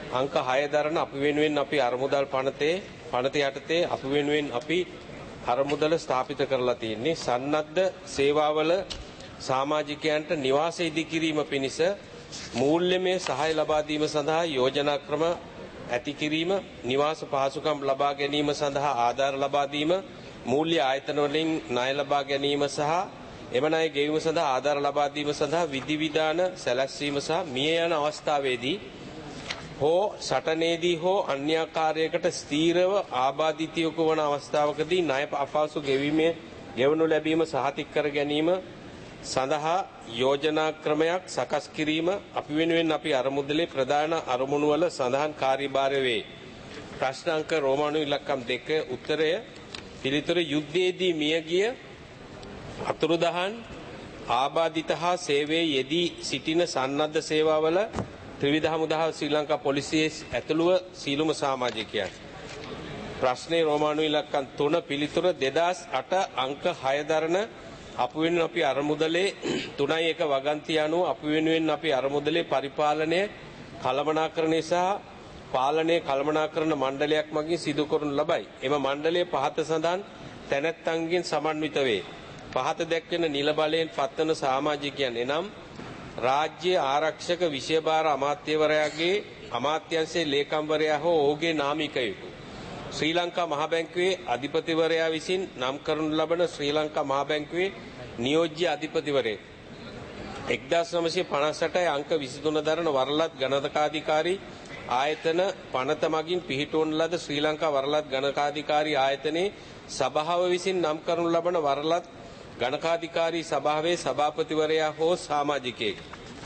අංක හය දරන අපි වෙනුවෙන් අපි අරමුදල් පනතේ පනත යටතේ අපි වෙනුවෙන් අපි අරමුදල ස්ථාපිත කරලා තියෙන්නේ. සන්නද්ධ සේවාවල සමාජිකයන්ට නිවාස ඉදිකිරීම පිණිස මූල්‍යමය සහාය ලබා දීම සඳහා යෝජනා ක්‍රම ඇති කිරීම, නිවාස පහසුකම් ලබා ගැනීම සඳහා ආධාර ලබා දීම, මූල්‍ය ආයතන වලින් ණය ලබා ගැනීම සහ එම ණය ගෙවීම සඳහා ආධාර ලබා දීම සඳහා විධිවිධාන සැලැස්වීම සහ මිය යන අවස්ථාවේදී හෝ සටනේදී හෝ අන්‍යාකාරයකට ස්ථීරව ආබාධිතයෙකු වන අවස්ථාවකදී ණය අපහසු ගෙවීමේ ගෙවනු ලැබීම සහතික කර ගැනීම සඳහා යෝජනා ක්‍රමයක් සකස් කිරීම අපි වෙනුවෙන් අපි අරමුදලේ ප්‍රධාන අරමුණු වල සඳහන් කාර්යභාරය වේ. ප්‍රශ්න අංක රෝමානු ඉලක්කම් දෙක උත්තරය පිළිතුර යුද්ධයේදී මියගිය අතුරුදහන් ආබාධිත හා සේවයේ යෙදී සිටින සන්නද්ධ සේවාවල ත්‍රිවිධ හමුදාව ශ්‍රී ලංකා පොලිසියේ ඇතුළුව සීලුම සමාජිකයන්. ප්‍රශ්නේ රෝමානු ඉලක්කම් තුන පිළිතුර දෙදාස් අට අංක හය දරන අපි වෙනුවෙන් අපි අරමුදලේ තුනයි එක වගන්තිය අනුව අපි වෙනුවෙන් අපි අරමුදලේ පරිපාලනය කළමනාකරණය සහ පාලනය කළමනාකරණ මණ්ඩලයක් මගින් සිදු කරනු ලබයි. එම මණ්ඩලය පහත සඳහන් තැනැත්තන්ගෙන් සමන්විත වේ. පහත දැක්වෙන නිල බලයෙන් පත්වන සමාජිකයන් එනම් රාජ්‍ය ආරක්ෂක විෂයභාර අමාත්‍යවරයාගේ අමාත්‍යංශයේ ලේකම්වරයා හෝ ඔහුගේ නාමිකයෙකු ශ්‍රී ලංකා මහ බැංකුවේ අධිපතිවරයා විසින් නම් කරනු ලබන ශ්‍රී ලංකා මහ බැංකුවේ නියෝජ්‍ය අධිපතිවරයෙක් එක්දාස් නවසිය පනස් අටයි අංක විසිතුන දරන වරලත් ගණකාධිකාරී ආයතන පනත මගින් පිහිටවන ලද ශ්‍රී ලංකා වරලත් ගණකාධිකාරී ආයතනයේ සභාව විසින් නම් කරනු ලබන වරලත් ගණකාධිකාරී සභාවේ සභාපතිවරයා හෝ සමාජිකයෙක්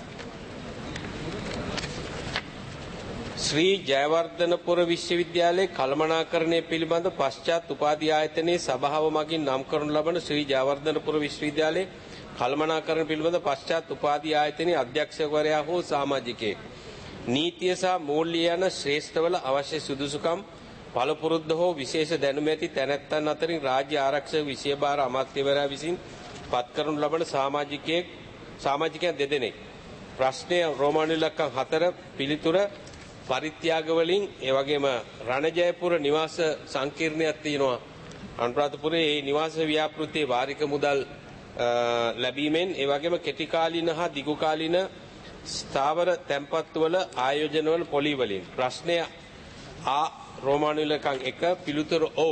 ශ්‍රී ජයවර්ධනපුර විශ්වවිද්‍යාලයේ කළමනාකරණය පිළිබඳ පශ්චාත් උපාධි ආයතනයේ සභාව මගින් නම් කරනු ලබන ශ්‍රී ජයවර්ධනපුර විශ්වවිද්‍යාලයේ කළමනාකරණ පිළිබඳ පශ්චාත් උපාධි ආයතනයේ අධ්‍යක්ෂකවරයා හෝ සමාජිකයෙක් නීතිය සහ මූල්‍ය යන ශ්‍රේෂ්ඨවල අවශ්‍ය සුදුසුකම් පළපුරුද්ද හෝ විශේෂ දැනුම ඇති තැනැත්තන් අතරින් රාජ්‍ය ආරක්ෂක විෂයභාර අමාත්‍යවරයා විසින් පත් කරනු ලබන සමාජිකයෙක් සමාජිකයන් දෙදෙනෙක්. ප්‍රශ්නය රෝමානු ඉලක්කම් හතර පිළිතුර පරිත්‍යාග වලින් ඒ වගේම රණජයපුර නිවාස සංකීර්ණයක් තියෙනවා අනුරාධපුරයේ ඒ නිවාස ව්‍යාපෘතියේ වාරික මුදල් ලැබීමෙන් ඒ වගේම කෙටි කාලීන හා දිගු කාලීන ස්ථාවර තැන්පත්වල ආයෝජනවල පොලි වලින්. ප්‍රශ්නය ආ රෝමානු ඉලක්කම් එක පිළිතුර ඔව්.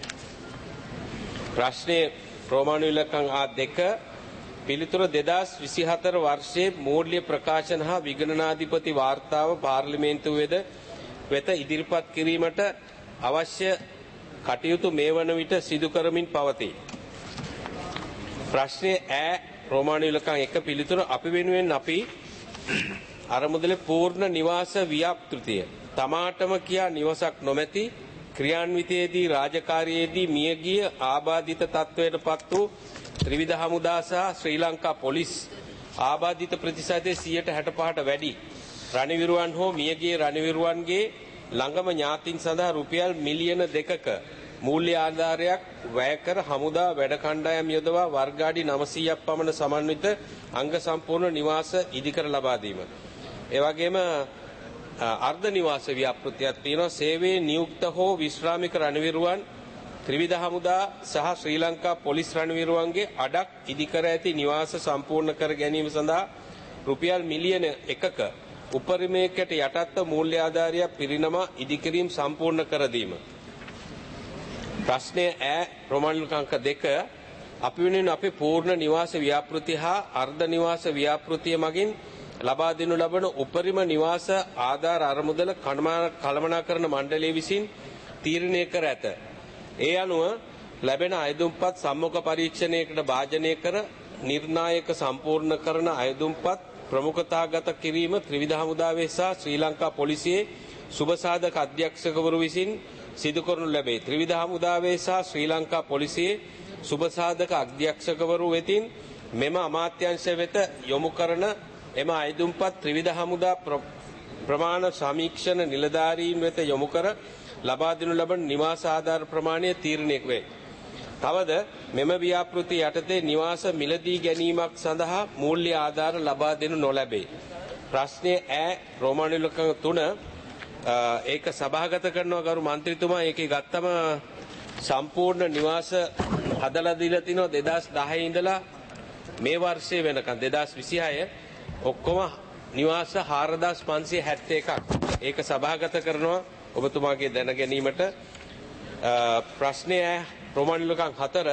ප්‍රශ්නයේ රෝමානු ඉලක්කම් ආ දෙක පිළිතුර දෙදාස් විසිහතර වර්ෂයේ මූල්‍ය ප්‍රකාශන හා විගණනාධිපති වාර්තාව පාර්ලිමේන්තුව වෙත වෙත ඉදිරිපත් කිරීමට අවශ්‍ය කටයුතු මේ වන විට සිදු කරමින් පවතී. ප්‍රශ්නයේ ඈ රෝමානු ඉලක්කම් එක පිළිතුර අපි වෙනුවෙන් අපි අරමුදලේ පූර්ණ නිවාස ව්‍යාපෘතිය තමාටම කියා නිවසක් නොමැති ක්‍රියාන්විතයේදී රාජකාරියේදී මියගිය ආබාධිත තත්වයට පත් වූ ත්‍රිවිධ හමුදා සහ ශ්‍රී ලංකා පොලිස් ආබාධිත ප්‍රතිශතයේ සියයට හැට පහට වැඩි රණවිරුවන් හෝ මියගිය රණවිරුවන්ගේ ළඟම ඥාතීන් සඳහා රුපියල් මිලියන දෙකක මූල්‍ය ආධාරයක් වැය කර හමුදා වැඩ කණ්ඩායම් යොදවා වර්ගාඩි නවසීයක් පමණ සමන්විත අංග සම්පූර්ණ නිවාස ඉදිකර ලබා දීම. ඒ වගේම අර්ධ නිවාස ව්‍යාපෘතියක් තියෙනවා. සේවයේ නියුක්ත හෝ විශ්‍රාමික රණවිරුවන් ත්‍රිවිධ හමුදා සහ ශ්‍රී ලංකා පොලිස් රණවිරුවන්ගේ අඩක් ඉදිකර ඇති නිවාස සම්පූර්ණ කර ගැනීම සඳහා රුපියල් මිලියන එකක උපරිමයකට යටත්ව මූල්‍ය ආධාරයක් පිරිනමා ඉදිකිරීම සම්පූර්ණ කර දීම. ප්‍රශ්නය ඈ රෝමානු අංක දෙක අපි වෙනුවෙන් අපේ පූර්ණ නිවාස ව්‍යාපෘති හා අර්ධ නිවාස ව්‍යාපෘතිය මගින් ලබා දෙනු ලබන උපරිම නිවාස ආධාර අරමුදල කළමනාකරණ මණ්ඩලය විසින් තීරණය කර ඇත. ඒ අනුව ලැබෙන අයදුම්පත් සම්මුඛ පරීක්ෂණයකට භාජනය කර නිර්ණායක සම්පූර්ණ කරන අයදුම්පත් ප්‍රමුඛතාගත කිරීම ත්‍රිවිධ හමුදාවේ සහ ශ්‍රී ලංකා පොලිසියේ සුබසාධක අධ්‍යක්ෂකවරු විසින් සිදු කරනු ලැබේ. ත්‍රිවිධ හමුදාවේ සහ ශ්‍රී ලංකා පොලිසියේ සුබසාධක අධ්‍යක්ෂකවරු වෙතින් මෙම අමාත්‍යංශ වෙත යොමු කරන එම අයදුම්පත් ත්‍රිවිධ හමුදා ප්‍රමාණ සමීක්ෂණ නිලධාරීන් වෙත යොමු කර ලබා දෙනු ලබන නිවාස ආධාර ප්‍රමාණය තීරණය වේ. තවද මෙම ව්‍යාපෘති යටතේ නිවාස මිලදී ගැනීමක් සඳහා මූල්‍ය ආධාර ලබා දෙනු නොලැබේ. ප්‍රශ්නය ඈ රෝමානු ඉලක්කම් තුන ඒක සභාගත කරනවා ගරු මන්ත්‍රීතුමා. ඒකේ ගත්තම සම්පූර්ණ නිවාස හදලා දීලා තිනවා දෙදාස් දහය ඉඳලා මේ වර්ෂයේ වෙනකන් දෙදාස් විසිහය ඔක්කොම නිවාස හාරදාස් පන්සිය හැත්තෑ එකක්. ඒක සභාගත කරනවා ඔබතුමාගේ දැන ගැනීමට. ප්‍රශ්නය ප්‍රමාණිලකම් හතර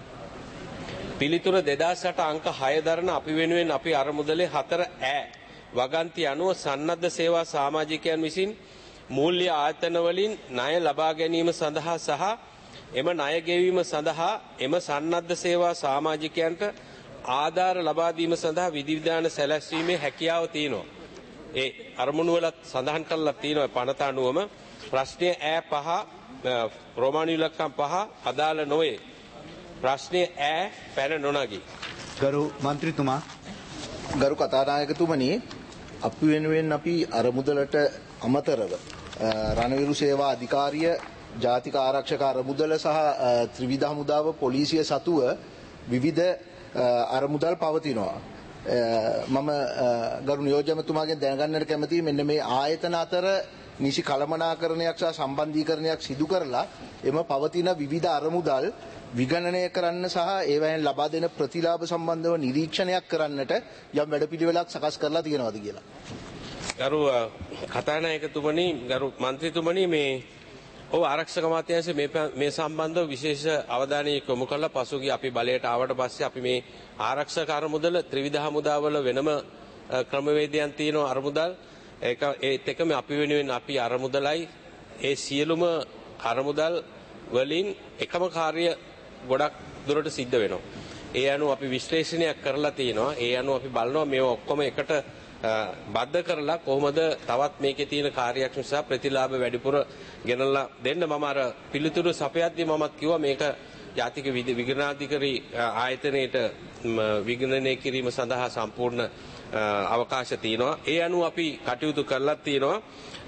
පිළිතුර දෙදාස් අට අංක හය දරන අපි වෙනුවෙන් අපි අරමුදලේ හතර ඈ වගන්ති අනුව සන්නද්ධ සේවා සමාජිකයන් විසින් මූල්‍ය ආයතන වලින් ණය ලබා ගැනීම සඳහා සහ එම ණය ගෙවීම සඳහා එම සන්නද්ධ සේවා සමාජිකයන්ට ආධාර ලබා දීම සඳහා විධිවිධාන සැලැස්වීමේ හැකියාව තියෙනවා. ඒ අරමුණු වල සඳහන් කරලා තියෙනවා පනත අනුවම. ප්‍රශ්නය ඈ පහ රෝමානි ඉලක්කම් පහ අදාළ නොවේ. ප්‍රශ්නය ඈ පැන නොනගී. ගරු මන්ත්‍රීතුමා. ගරු කතානායකතුමනි, අපි වෙනුවෙන් අපි අරමුදලට අමතරව රණවිරු සේවා අධිකාරිය, ජාතික ආරක්ෂක අරමුදල සහ ත්‍රිවිධ හමුදාව පොලිසිය සතුව විවිධ අරමුදල් පවතිනවා. මම ගරු නියෝජ්‍යමතුමාගෙන් දැනගන්නට කැමතියි මෙන්න මේ ආයතන අතර නිසි කළමනාකරණයක් සහ සම්බන්ධීකරණයක් සිදු කරලා එම පවතින විවිධ අරමුදල් විගණනය කරන්න සහ ඒවැයෙන් ලබා දෙන ප්‍රතිලාභ සම්බන්ධව නිරීක්ෂණයක් කරන්නට යම් වැඩපිළිවෙලක් සකස් කරලා තියෙනවද කියලා. ගරු කතානායකතුමනි, ගරු මන්ත්‍රීතුමනි, මේ ඔව් ආරක්ෂක අමාත්‍යාංශය මේ මේ සම්බන්ධව විශේෂ අවධානය යොමු කළා. පසුගිය අපි බලයට ආවට පස්සේ අපි මේ ආරක්ෂක අරමුදල ත්‍රිවිධ හමුදාවල වෙනම ක්‍රමවේදයන් තියෙනවා අරමුදල්. ඒක ඒත් එක්කම අපි වෙනුවෙන් අපි අරමුදලයි ඒ සියලුම අරමුදල් වලින් එකම කාර්ය ගොඩක් දුරට සිද්ධ වෙනවා. ඒ අනුව අපි විශ්ලේෂණයක් කරලා තියෙනවා. ඒ අනුව අපි බලනවා මේ ඔක්කොම එකට බද්ධ කරලා කොහොමද තවත් මේකේ තියෙන කාර්යයක් නිසා ප්‍රතිලාභ වැඩිපුර ගෙනල්ලා දෙන්න. මම අර පිළිතුරු සපයද්දී මමත් කිව්වා මේක ජාතික විගණනාධිකාරී ආයතනයේට විගණනය කිරීම සඳහා සම්පූර්ණ අවකාශ තියෙනවා. ඒ අනුව අපි කටයුතු කරලා තියෙනවා.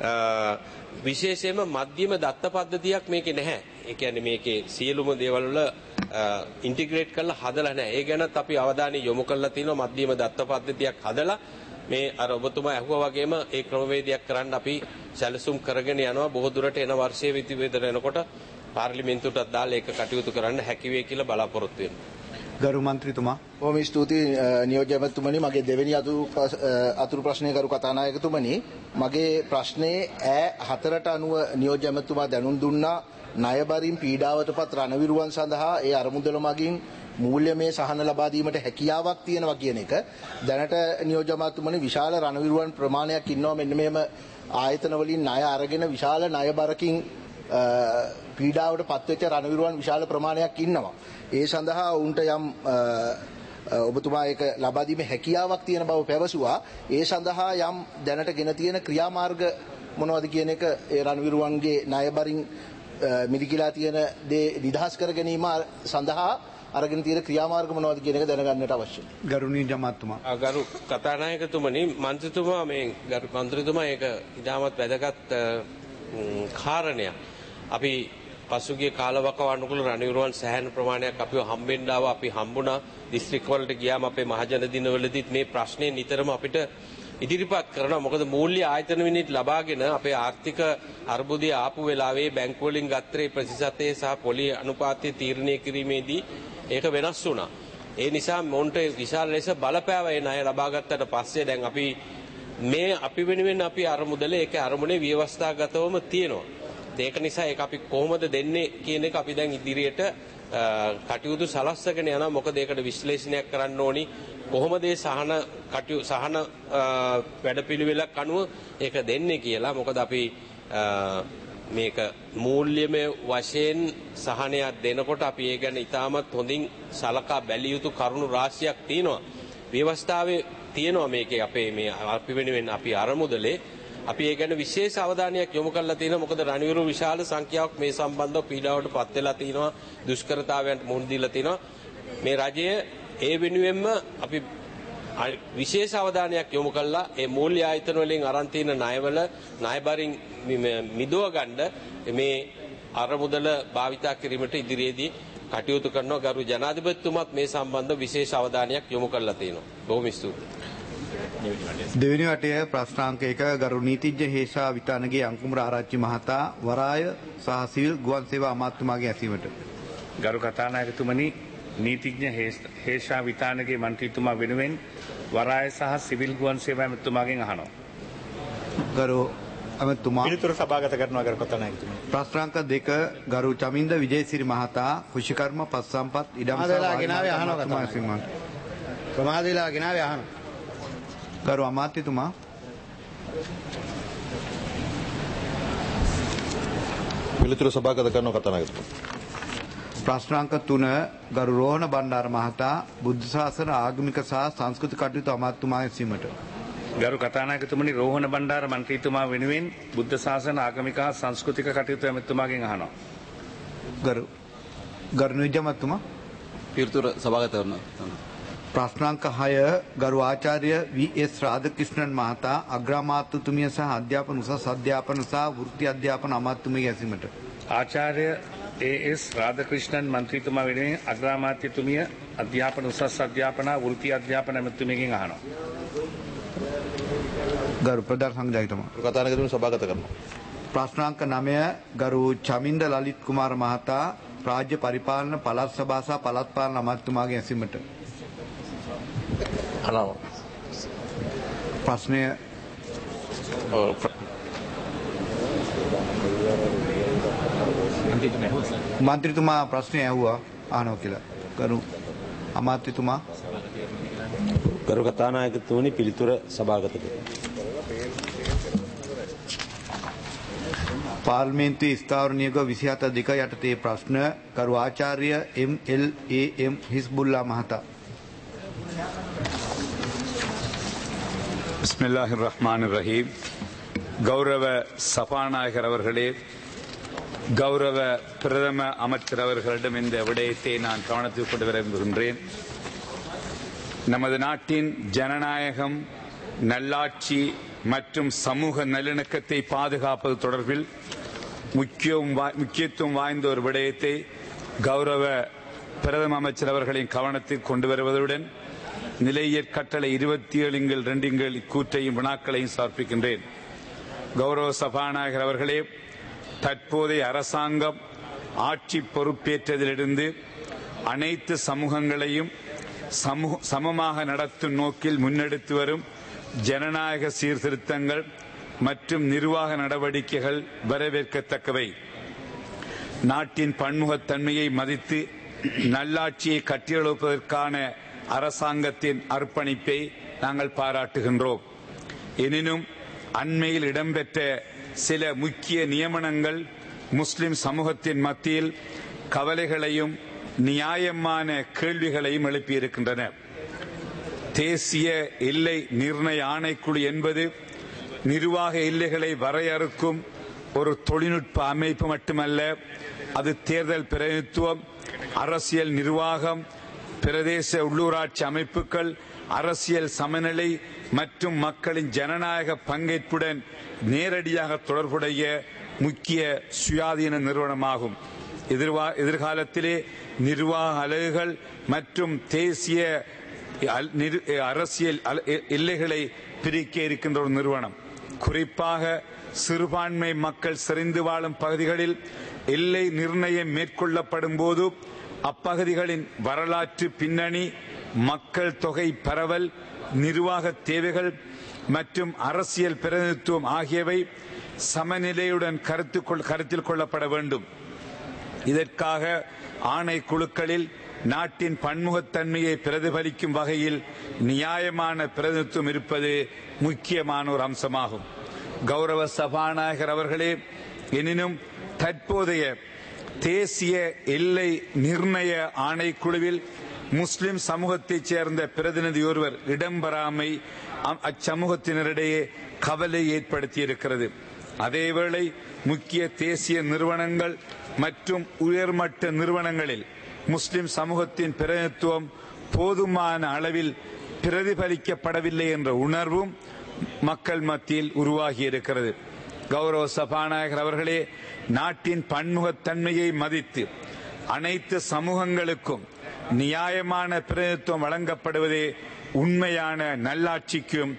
විශේෂයෙන්ම මධ්‍යම දත්ත පද්ධතියක් මේකේ නැහැ. ඒ කියන්නේ මේකේ සියලුම දේවල් වල ඉන්ටිග්‍රේට් කරලා හදලා නැහැ. ඒ ගැනත් අපි අවධානය යොමු කරලා තියෙනවා. මධ්‍යම දත්ත පද්ධතියක් හදලා මේ අර ඔබතුමා ඇහුවා වගේම ඒ ක්‍රමවේදයක් කරන්න අපි සැලසුම් කරගෙන යනවා. බොහෝ දුරට එන වර්ෂයේ විවිධ වෙනකොට පාර්ලිමේන්තුවටත් දාලා ඒක කටයුතු කරන්න හැකි වෙයි කියලා බලාපොරොත්තු වෙනවා. ගරු මන්ත්‍රීතුමා. බොහොම ස්තුතියි නියෝජ්‍යමතුමනි. මගේ දෙවෙනි අතුරු ප්‍රශ්නය ගරු කතානායකතුමනි. මගේ ප්‍රශ්නේ ඈ හතරට අනුව නියෝජ්‍යමතුමා දැනුම් දුන්නා ණයබරින් පීඩාවටපත් රණවිරුවන් සඳහා ඒ අරමුදල මගින් මූල්‍යමය සහන ලබා දීමට හැකියාවක් තියෙනවා කියන එක. දැනට නියෝජ්‍යමතුමනි විශාල රණවිරුවන් ප්‍රමාණයක් ඉන්නවා මෙන්න මෙහෙම ආයතන වලින් ණය අරගෙන විශාල ණයබරකින් පීඩාවට පත්වෙච්ච රණවිරුවන් විශාල ප්‍රමාණයක් ඉන්නවා. ඒ සඳහා උන්ට යම් ඔබතුමා ඒක ලබා දීමේ හැකියාවක් තියෙන බව පැවසුවා. ඒ සඳහා යම් දැනට ගෙන තියෙන ක්‍රියාමාර්ග මොනවද කියන එක ඒ රණවිරුවන්ගේ ණයබරින් මිරිකිලා තියෙන දේ නිදහස් කර ගැනීම සඳහා අරගෙන තියෙන ක්‍රියාමාර්ග මොනවද කියන එක දැනගන්නට අවශ්‍යයි. ගරුණීය ජමාත්තුමා. ගරු කතානායකතුමනි, මන්ත්‍රීතුමා මේ ගරු මන්ත්‍රීතුමා ඒක ඉතාමත් වැදගත් කාරණයක්. අපි පසුගිය කාලවකවානුකූල රණවිරුවන් සෑහෙන ප්‍රමාණයක් අපිව හම්බෙන්න ආවා. අපි හම්බුණා. දිස්ත්‍රික් වලට ගියාම අපේ මහජන දිනවලදීත් මේ ප්‍රශ්නේ නිතරම අපිට ඉදිරිපත් කරනවා. මොකද මූල්‍ය ආයතන විනිත් ලබාගෙන අපේ ආර්ථික අර්බුදය ආපු වෙලාවේ බැංකු වලින් ගත්තරේ ප්‍රතිශතය සහ පොලි අනුපාතය තීරණය කිරීමේදී ඒක වෙනස් වුණා. ඒ නිසා මොන්ට විශාල ලෙස බලපෑවා ඒ ණය ලබා ගත්තට පස්සේ දැන් අපි මේ අපි වෙනුවෙන් අපි අරමුදලේ ඒක අරමුණේ ව්‍යවස්ථාගතවම තියෙනවා. ඒක නිසා ඒක අපි කොහොමද දෙන්නේ කියන එක අපි දැන් ඉදිරියට කටයුතු සලස්සගෙන යනවා. මොකද ඒකට විශ්ලේෂණයක් කරන්න ඕනි. කොහොමද ඒ සහන කටයුතු සහන වැඩපිළිවෙලක් අනුව ඒක දෙන්නේ කියලා. මොකද අපි මේක මූල්‍යමය වශයෙන් සහනයක් දෙනකොට අපි ඒ ගැන ඉතාමත් හොඳින් සලකා බැලිය යුතු කරුණු රාශියක් තියෙනවා. ව්‍යවස්ථාවේ තියෙනවා මේකේ අපේ මේ අපි වෙනුවෙන් අපි අරමුදලේ අපි ඒ ගැන විශේෂ අවධානයක් යොමු කරලා තියෙනවා. මොකද රණවිරු විශාල සංඛ්‍යාවක් මේ සම්බන්ධව පීඩාවට පත් වෙලා තිනවා, දුෂ්කරතාවයන්ට මුහුණ දීලා තිනවා. මේ රජය ඒ වෙනුවෙන්ම අපි විශේෂ අවධානයක් යොමු කළා ඒ මූල්‍ය ආයතන වලින් අරන් තියෙන ණයවල ණයබරින් මිදව ගන්න මේ අරමුදල භාවිතා කිරීමට ඉදිරියේදී කටයුතු කරනවා. ගරු ජනාධිපතිතුමත් මේ සම්බන්ධව විශේෂ අවධානයක් යොමු කරලා තියෙනවා. බොහොම ස්තුතියි. දෙවෙනි වටය ප්‍රශ්නාංක එක ගරු නීතිඥ හේෂා විතානගේ අංකුමර ආරච්චි මහතා වරාය සහ සිවිල් ගුවන් සේවා අමාත්‍යතුමාගේ ඇසීමට. ගරු කතානායකතුමනි, නීතිඥ හේෂා විතානගේ මන්ත්‍රීතුමා වෙනුවෙන් වරාය සහ සිවිල් ගුවන් සේවා ඇමතුමාගෙන් අහනවා. ගරු ඇමතුමා පිළිතුරු සභාගත කරනවා. ගරු කතානායකතුමනි. ප්‍රශ්නාංක දෙක ගරු චමින්ද විජේසිරි මහතා කෘෂිකර්ම පස් සම්පත් ඉඩම් ප්‍රමාදීලා ගෙනාවේ අහනවා. ගරු අමාත්‍යතුමා පිළිතුරු සභාගත කරනවා කතානායකතුමා. ප්‍රශ්නාංක තුන ගරු රෝහණ බණ්ඩාර මහතා බුද්ධ ශාසන ආගමික සහ සංස්කෘතික කටයුතු අමාත්‍යතුමාගේ ඇසීමට. ගරු කතානායකතුමනි, රෝහණ බණ්ඩාර මන්ත්‍රීතුමා වෙනුවෙන් බුද්ධ ශාසන ආගමික හා සංස්කෘතික කටයුතු ඇමතුමාගෙන් අහනවා. ගරු ගරු නිජමතුමා පිළිතුරු සභාගත කරනවා. ප්‍රශ්නාංක හය ගරු ආචාර්ය වී එස් රාධකෘෂ්ණන් මහතා අග්‍රාමාත්‍යතුමිය සහ අධ්‍යාපන උසස් අධ්‍යාපන සහ වෘත්ති අධ්‍යාපන අමාත්‍යතුමියගේ ඇසීමට. ආචාර්ය ඒ එස් රාධකෘෂ්ණන් මන්ත්‍රීතුමා වෙනුවෙන් අග්‍රාමාත්‍යතුමිය අධ්‍යාපන උසස් අධ්‍යාපන වෘත්ති අධ්‍යාපන ඇමතුමියගෙන් අහනවා. ගරු ප්‍රධාන සංඝයාතුමා කතානායකතුමනි සභාගත කරනවා. ප්‍රශ්නාංක නවය ගරු චමින්ද ලලිත් කුමාර මහතා රාජ්‍ය පරිපාලන පළාත් සභා සහ පළාත් පාලන අමාත්‍යතුමාගේ ඇසීමට. අහනවා. ප්‍රශ්නය මන්ත්‍රීතුමා ප්‍රශ්නය ඇහුවා අහනවා කියලා. ගරු අමාත්‍යතුමා ගරු කතානායකතුමනි පිළිතුර සභාගත කරනවා. පාර්ලිමේන්තුවේ ස්ථාවර නියෝග විසිහත දෙක යටතේ ප්‍රශ්න කරු ආචාර්ය එම් එල් ඒ එම් හිස්බුල්ලා මහතා. பிஸ்மில்லாஹிர் ரஹ்மானிர் ரஹீம். கௌரவ சபாநாயகர் அவர்களே, கௌரவ பிரதம அமைச்சர் அவர்களிடம் இந்த விடயத்தை நான் கவனத்தில் கொண்டு வர விரும்புகின்றேன். நமது நாட்டின் ஜனநாயகம், நல்லாட்சி மற்றும் சமூக நல்லிணக்கத்தை பாதுகாப்பது தொடர்பில் முக்கியத்துவம் வாய்ந்த ஒரு விடயத்தை கௌரவ பிரதம அமைச்சர் அவர்களின் கவனத்தில் கொண்டு வருவதுடன் நிலையற் கட்டளை இருபத்தி ஏழு ரெண்டு இக்கூற்றையும் வினாக்களையும் சமர்ப்பிக்கின்றேன். கௌரவ சபாநாயகர் அவர்களே, தற்போதைய அரசாங்கம் ஆட்சி பொறுப்பேற்றதிலிருந்து அனைத்து சமூகங்களையும் சமமாக நடத்தும் நோக்கில் முன்னெடுத்து வரும் ஜனநாயக சீர்திருத்தங்கள் மற்றும் நிர்வாக நடவடிக்கைகள் வரவேற்கத்தக்கவை. நாட்டின் பன்முகத்தன்மையை மதித்து நல்லாட்சியை கட்டியெழுப்பதற்கான அரசாங்கத்தின் அர்ப்பணிப்பை நாங்கள் பாராட்டுகின்றோம். எனினும் அண்மையில் இடம்பெற்ற சில முக்கிய நியமனங்கள் முஸ்லிம் சமூகத்தின் மத்தியில் கவலைகளையும் நியாயமான கேள்விகளையும் எழுப்பியிருக்கின்றன. தேசிய எல்லை நிர்ணய ஆணைக்குழு என்பது நிர்வாக எல்லைகளை வரையறுக்கும் ஒரு தொழில்நுட்ப அமைப்பு மட்டுமல்ல, அது தேர்தல் பிரதிநிதித்துவம், அரசியல் நிர்வாகம், பிரதேச உள்ளூராட்சி அமைப்புகள், அரசியல் சமநிலை மற்றும் மக்களின் ஜனநாயக பங்கேற்புடன் நேரடியாக தொடர்புடைய முக்கிய சுயாதீன நிறுவனமாகும். எதிர்காலத்திலே நிர்வாக அலகுகள் மற்றும் தேசிய அரசியல் எல்லைகளை பிரிக்க இருக்கின்ற ஒரு நிறுவனம். குறிப்பாக சிறுபான்மை மக்கள் செறிந்து வாழும் பகுதிகளில் எல்லை நிர்ணயம் மேற்கொள்ளப்படும் போது அப்பகுதிகளின் வரலாற்று பின்னணி, மக்கள் தொகை பரவல், நிர்வாக தேவைகள் மற்றும் அரசியல் பிரதிநிதித்துவம் ஆகியவை சமநிலையுடன் கருத்தில் கொள்ளப்பட வேண்டும். இதற்காக ஆணைக்குழுக்களில் நாட்டின் பன்முகத்தன்மையை பிரதிபலிக்கும் வகையில் நியாயமான பிரதிநிதித்துவம் இருப்பது முக்கியமான ஒரு அம்சமாகும். கௌரவ சபாநாயகர் அவர்களே, எனினும் தற்போதைய தேசிய எல்லை நிர்ணய ஆணைக்குழுவில் முஸ்லிம் சமூகத்தைச் சேர்ந்த பிரதிநிதி ஒருவர் இடம்பெறாமை அச்சமூகத்தினரிடையே கவலை ஏற்படுத்தியிருக்கிறது. அதேவேளை முக்கிய தேசிய நிறுவனங்கள் மற்றும் உயர்மட்ட நிறுவனங்களில் முஸ்லிம் சமூகத்தின் பிரதிநிதித்துவம் போதுமான அளவில் பிரதிபலிக்கப்படவில்லை என்ற உணர்வும் மக்கள் மத்தியில் உருவாகியிருக்கிறது. கௌரவ சபாநாயகர் அவர்களே, நாட்டின் பன்முகத்தன்மையை மதித்து அனைத்து சமூகங்களுக்கும் நியாயமான பிரதிநிதித்துவம் வழங்கப்படுவதே உண்மையான நல்லாட்சிக்கும்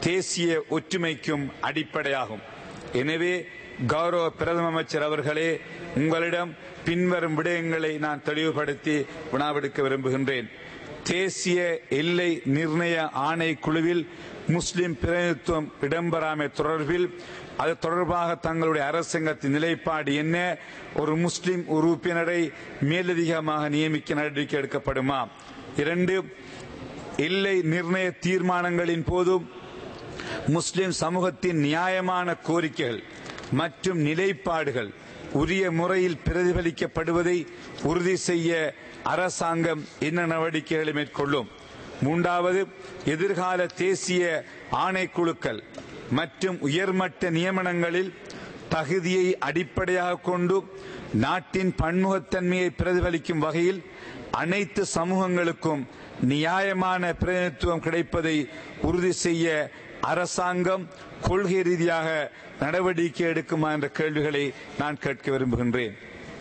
தேசிய ஒற்றுமைக்கும் அடிப்படையாகும். எனவே கௌரவ பிரதம அமைச்சர் அவர்களே, உங்களிடம் பின்வரும் விடயங்களை நான் தெளிவுபடுத்தி வினாவெடுக்க விரும்புகின்றேன். தேசிய எல்லை நிர்ணய ஆணைக்குழுவில் முஸ்லிம் பிரதிநிதித்துவம் இடம்பெறாமை தொடர்பில் அது தொடர்பாக தங்களுடைய அரசாங்கத்தின் நிலைப்பாடு என்ன? ஒரு முஸ்லிம் உறுப்பினரை மேலதிகமாக நியமிக்க நடவடிக்கை எடுக்கப்படுமா? இரண்டு, எல்லை நிர்ணய தீர்மானங்களின் போதும் முஸ்லிம் சமூகத்தின் நியாயமான கோரிக்கைகள் மற்றும் நிலைப்பாடுகள் உரிய முறையில் பிரதிபலிக்கப்படுவதை உறுதி செய்ய அரசாங்கம் என்ன நடவடிக்கைகளை மேற்கொள்ளும்? மூன்றாவது, எதிர்கால தேசிய ஆணைக்குழுக்கள் மற்றும் உயர்மட்ட நியமனங்களில் தகுதியை அடிப்படையாக கொண்டு நாட்டின் பன்முகத்தன்மையை பிரதிபலிக்கும் வகையில் அனைத்து சமூகங்களுக்கும் நியாயமான பிரதிநிதித்துவம் கிடைப்பதை உறுதி செய்ய அரசாங்கம் கொள்கை ரீதியாக நடவடிக்கை எடுக்குமா என்ற கேள்விகளை நான் கேட்க விரும்புகின்றேன்.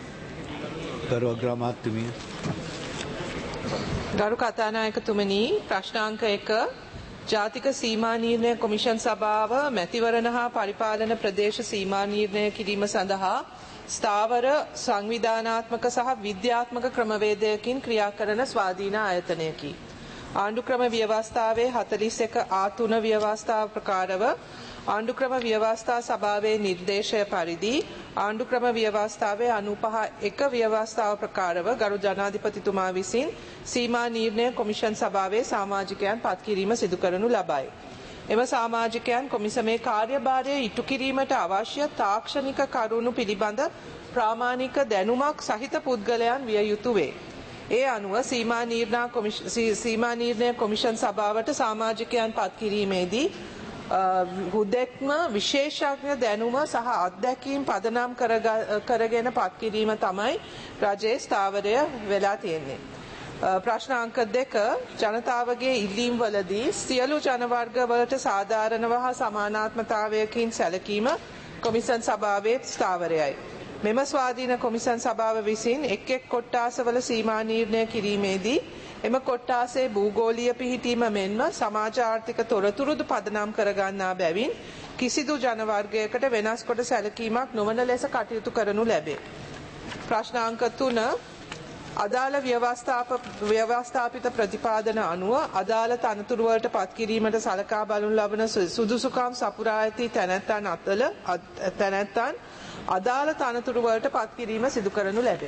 ගරු කතානායකතුමනි, ප්‍රශ්නාංක එක ජාතික සීමා නිර්ණය කොමිෂන් සභාව මැතිවරණ හා පරිපාලන ප්‍රදේශ සීමා නිර්ණය කිරීම සඳහා ස්ථාවර සංවිධානාත්මක සහ විද්‍යාත්මක ක්‍රමවේදයකින් ක්‍රියා කරන ස්වාධීන ආයතනයකි. ආණ්ඩුක්‍රම ව්‍යවස්ථාවේ හතළිස් එක ආ තුන ව්‍යවස්ථාව ප්‍රකාරව ආණ්ඩුක්‍රම ව්‍යවස්ථා සභාවේ නිර්දේශය පරිදි ආණ්ඩුක්‍රම ව්‍යවස්ථාවේ අනූපහ එක ව්‍යවස්ථාව ප්‍රකාරව ගරු ජනාධිපතිතුමා විසින් සීමා නිර්ණය කොමිෂන් සභාවේ සමාජිකයන් පත් කිරීම සිදු කරනු ලබයි. එම සමාජිකයන් කොමිසමේ කාර්යභාරය ඉටු කිරීමට අවශ්‍ය තාක්ෂණික කරුණු පිළිබඳ ප්‍රාමාණික දැනුමක් සහිත පුද්ගලයන් විය යුතු වේ. ඒ අනුව සීමා නිර්ණය කොමිෂන් සභාවට සමාජිකයන් පත් කිරීමේදී හුදෙක්ම විශේෂඥ දැනුම සහ අත්දැකීම් පදනම් කරගෙන පත් කිරීම තමයි රජයේ ස්ථාවරය වෙලා තියෙන්නේ. ප්‍රශ්නාංක දෙක, ජනතාවගේ ඉල්ලීම් වලදී සියලු ජනවර්ග වලට සාධාරණව හා සමානාත්මතාවයකින් සැලකීම කොමිසන් සභාවේ ස්ථාවරයයි. මෙම ස්වාධීන කොමිසන් සභාව විසින් එක් එක් කොට්ටාසවල සීමා නිර්ණය කිරීමේදී එම කොට්ටාසේ භූගෝලීය පිහිටීම මෙන්ම සමාජ ආර්ථික තොරතුරුදු පදනම් කරගන්නා බැවින් කිසිදු ජනවර්ගයකට වෙනස් කොට සැලකීමක් නොවන ලෙස කටයුතු කරනු ලැබේ. ප්‍රශ්නාංක තුන, අදාළ ව්‍යවස්ථාපිත ප්‍රතිපාදන අනුව අදාළ තනතුරු වලට පත් කිරීමට සලකා බලනු ලබන සුදුසුකම් සපුරා ඇති තැනැත්තන් අතර තැනැත්තන් අදාළ තනතුරු වලට පත් කිරීම සිදු කරනු ලැබේ.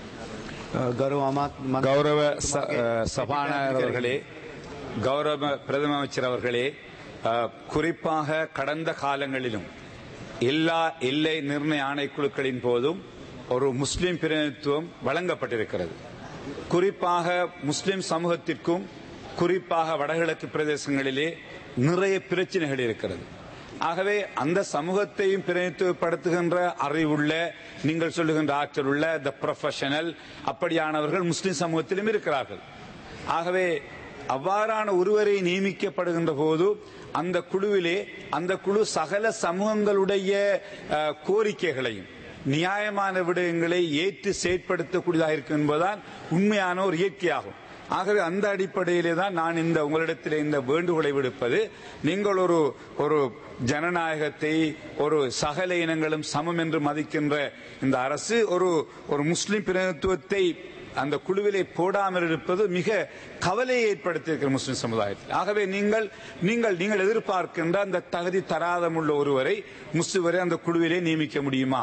கௌரவ சபாநாயகர் அவர்களே, கௌரவ பிரதம அமைச்சர் அவர்களே, குறிப்பாக கடந்த காலங்களிலும் எல்லா எல்லை நிர்ணய ஆணைக்குழுக்களின் போதும் ஒரு முஸ்லிம் பிரதிநிதித்துவம் வழங்கப்பட்டிருக்கிறது. குறிப்பாக முஸ்லிம் சமூகத்திற்கும் குறிப்பாக வடகிழக்கு பிரதேசங்களிலே நிறைய பிரச்சனைகள் இருக்கிறது. ஆகவே அந்த சமூகத்தையும் பிரதிநிதித்துவப்படுத்துகின்ற அறிவுள்ள, நீங்கள் சொல்லுகின்ற ஆற்றல் உள்ள த ப்ரொஃபஷனல் அப்படியானவர்கள் முஸ்லிம் சமூகத்திலும் இருக்கிறார்கள். ஆகவே அவ்வாறான ஒருவரை நியமிக்கப்படுகின்ற போது அந்த குழுவிலே அந்த குழு சகல சமூகங்களுடைய கோரிக்கைகளையும் நியாயமான விடயங்களை ஏற்று செயற்படுத்தக்கூடியதாக இருக்கும் என்பதுதான் உண்மையான ஒரு இயற்கையாகும். ஆகவே அந்த அடிப்படையிலே தான் நான் இந்த உங்களிடத்தில் இந்த வேண்டுகோளை விடுப்பது. நீங்கள் ஒரு ஒரு ஜனநாயகத்தை, ஒரு சகல இனங்களும் சமம் என்று மதிக்கின்ற இந்த அரசு ஒரு ஒரு முஸ்லிம் பிரதிநிதித்துவத்தை அந்த குழுவிலே போடாமல் இருப்பது மிக கவலையை ஏற்படுத்தியிருக்கிற முஸ்லிம் சமுதாயத்தில். ஆகவே நீங்கள் நீங்கள் நீங்கள் எதிர்பார்க்கின்ற அந்த தகுதி தராதமுள்ள ஒருவரை முஸ்லிவரை அந்த குழுவிலே நியமிக்க முடியுமா?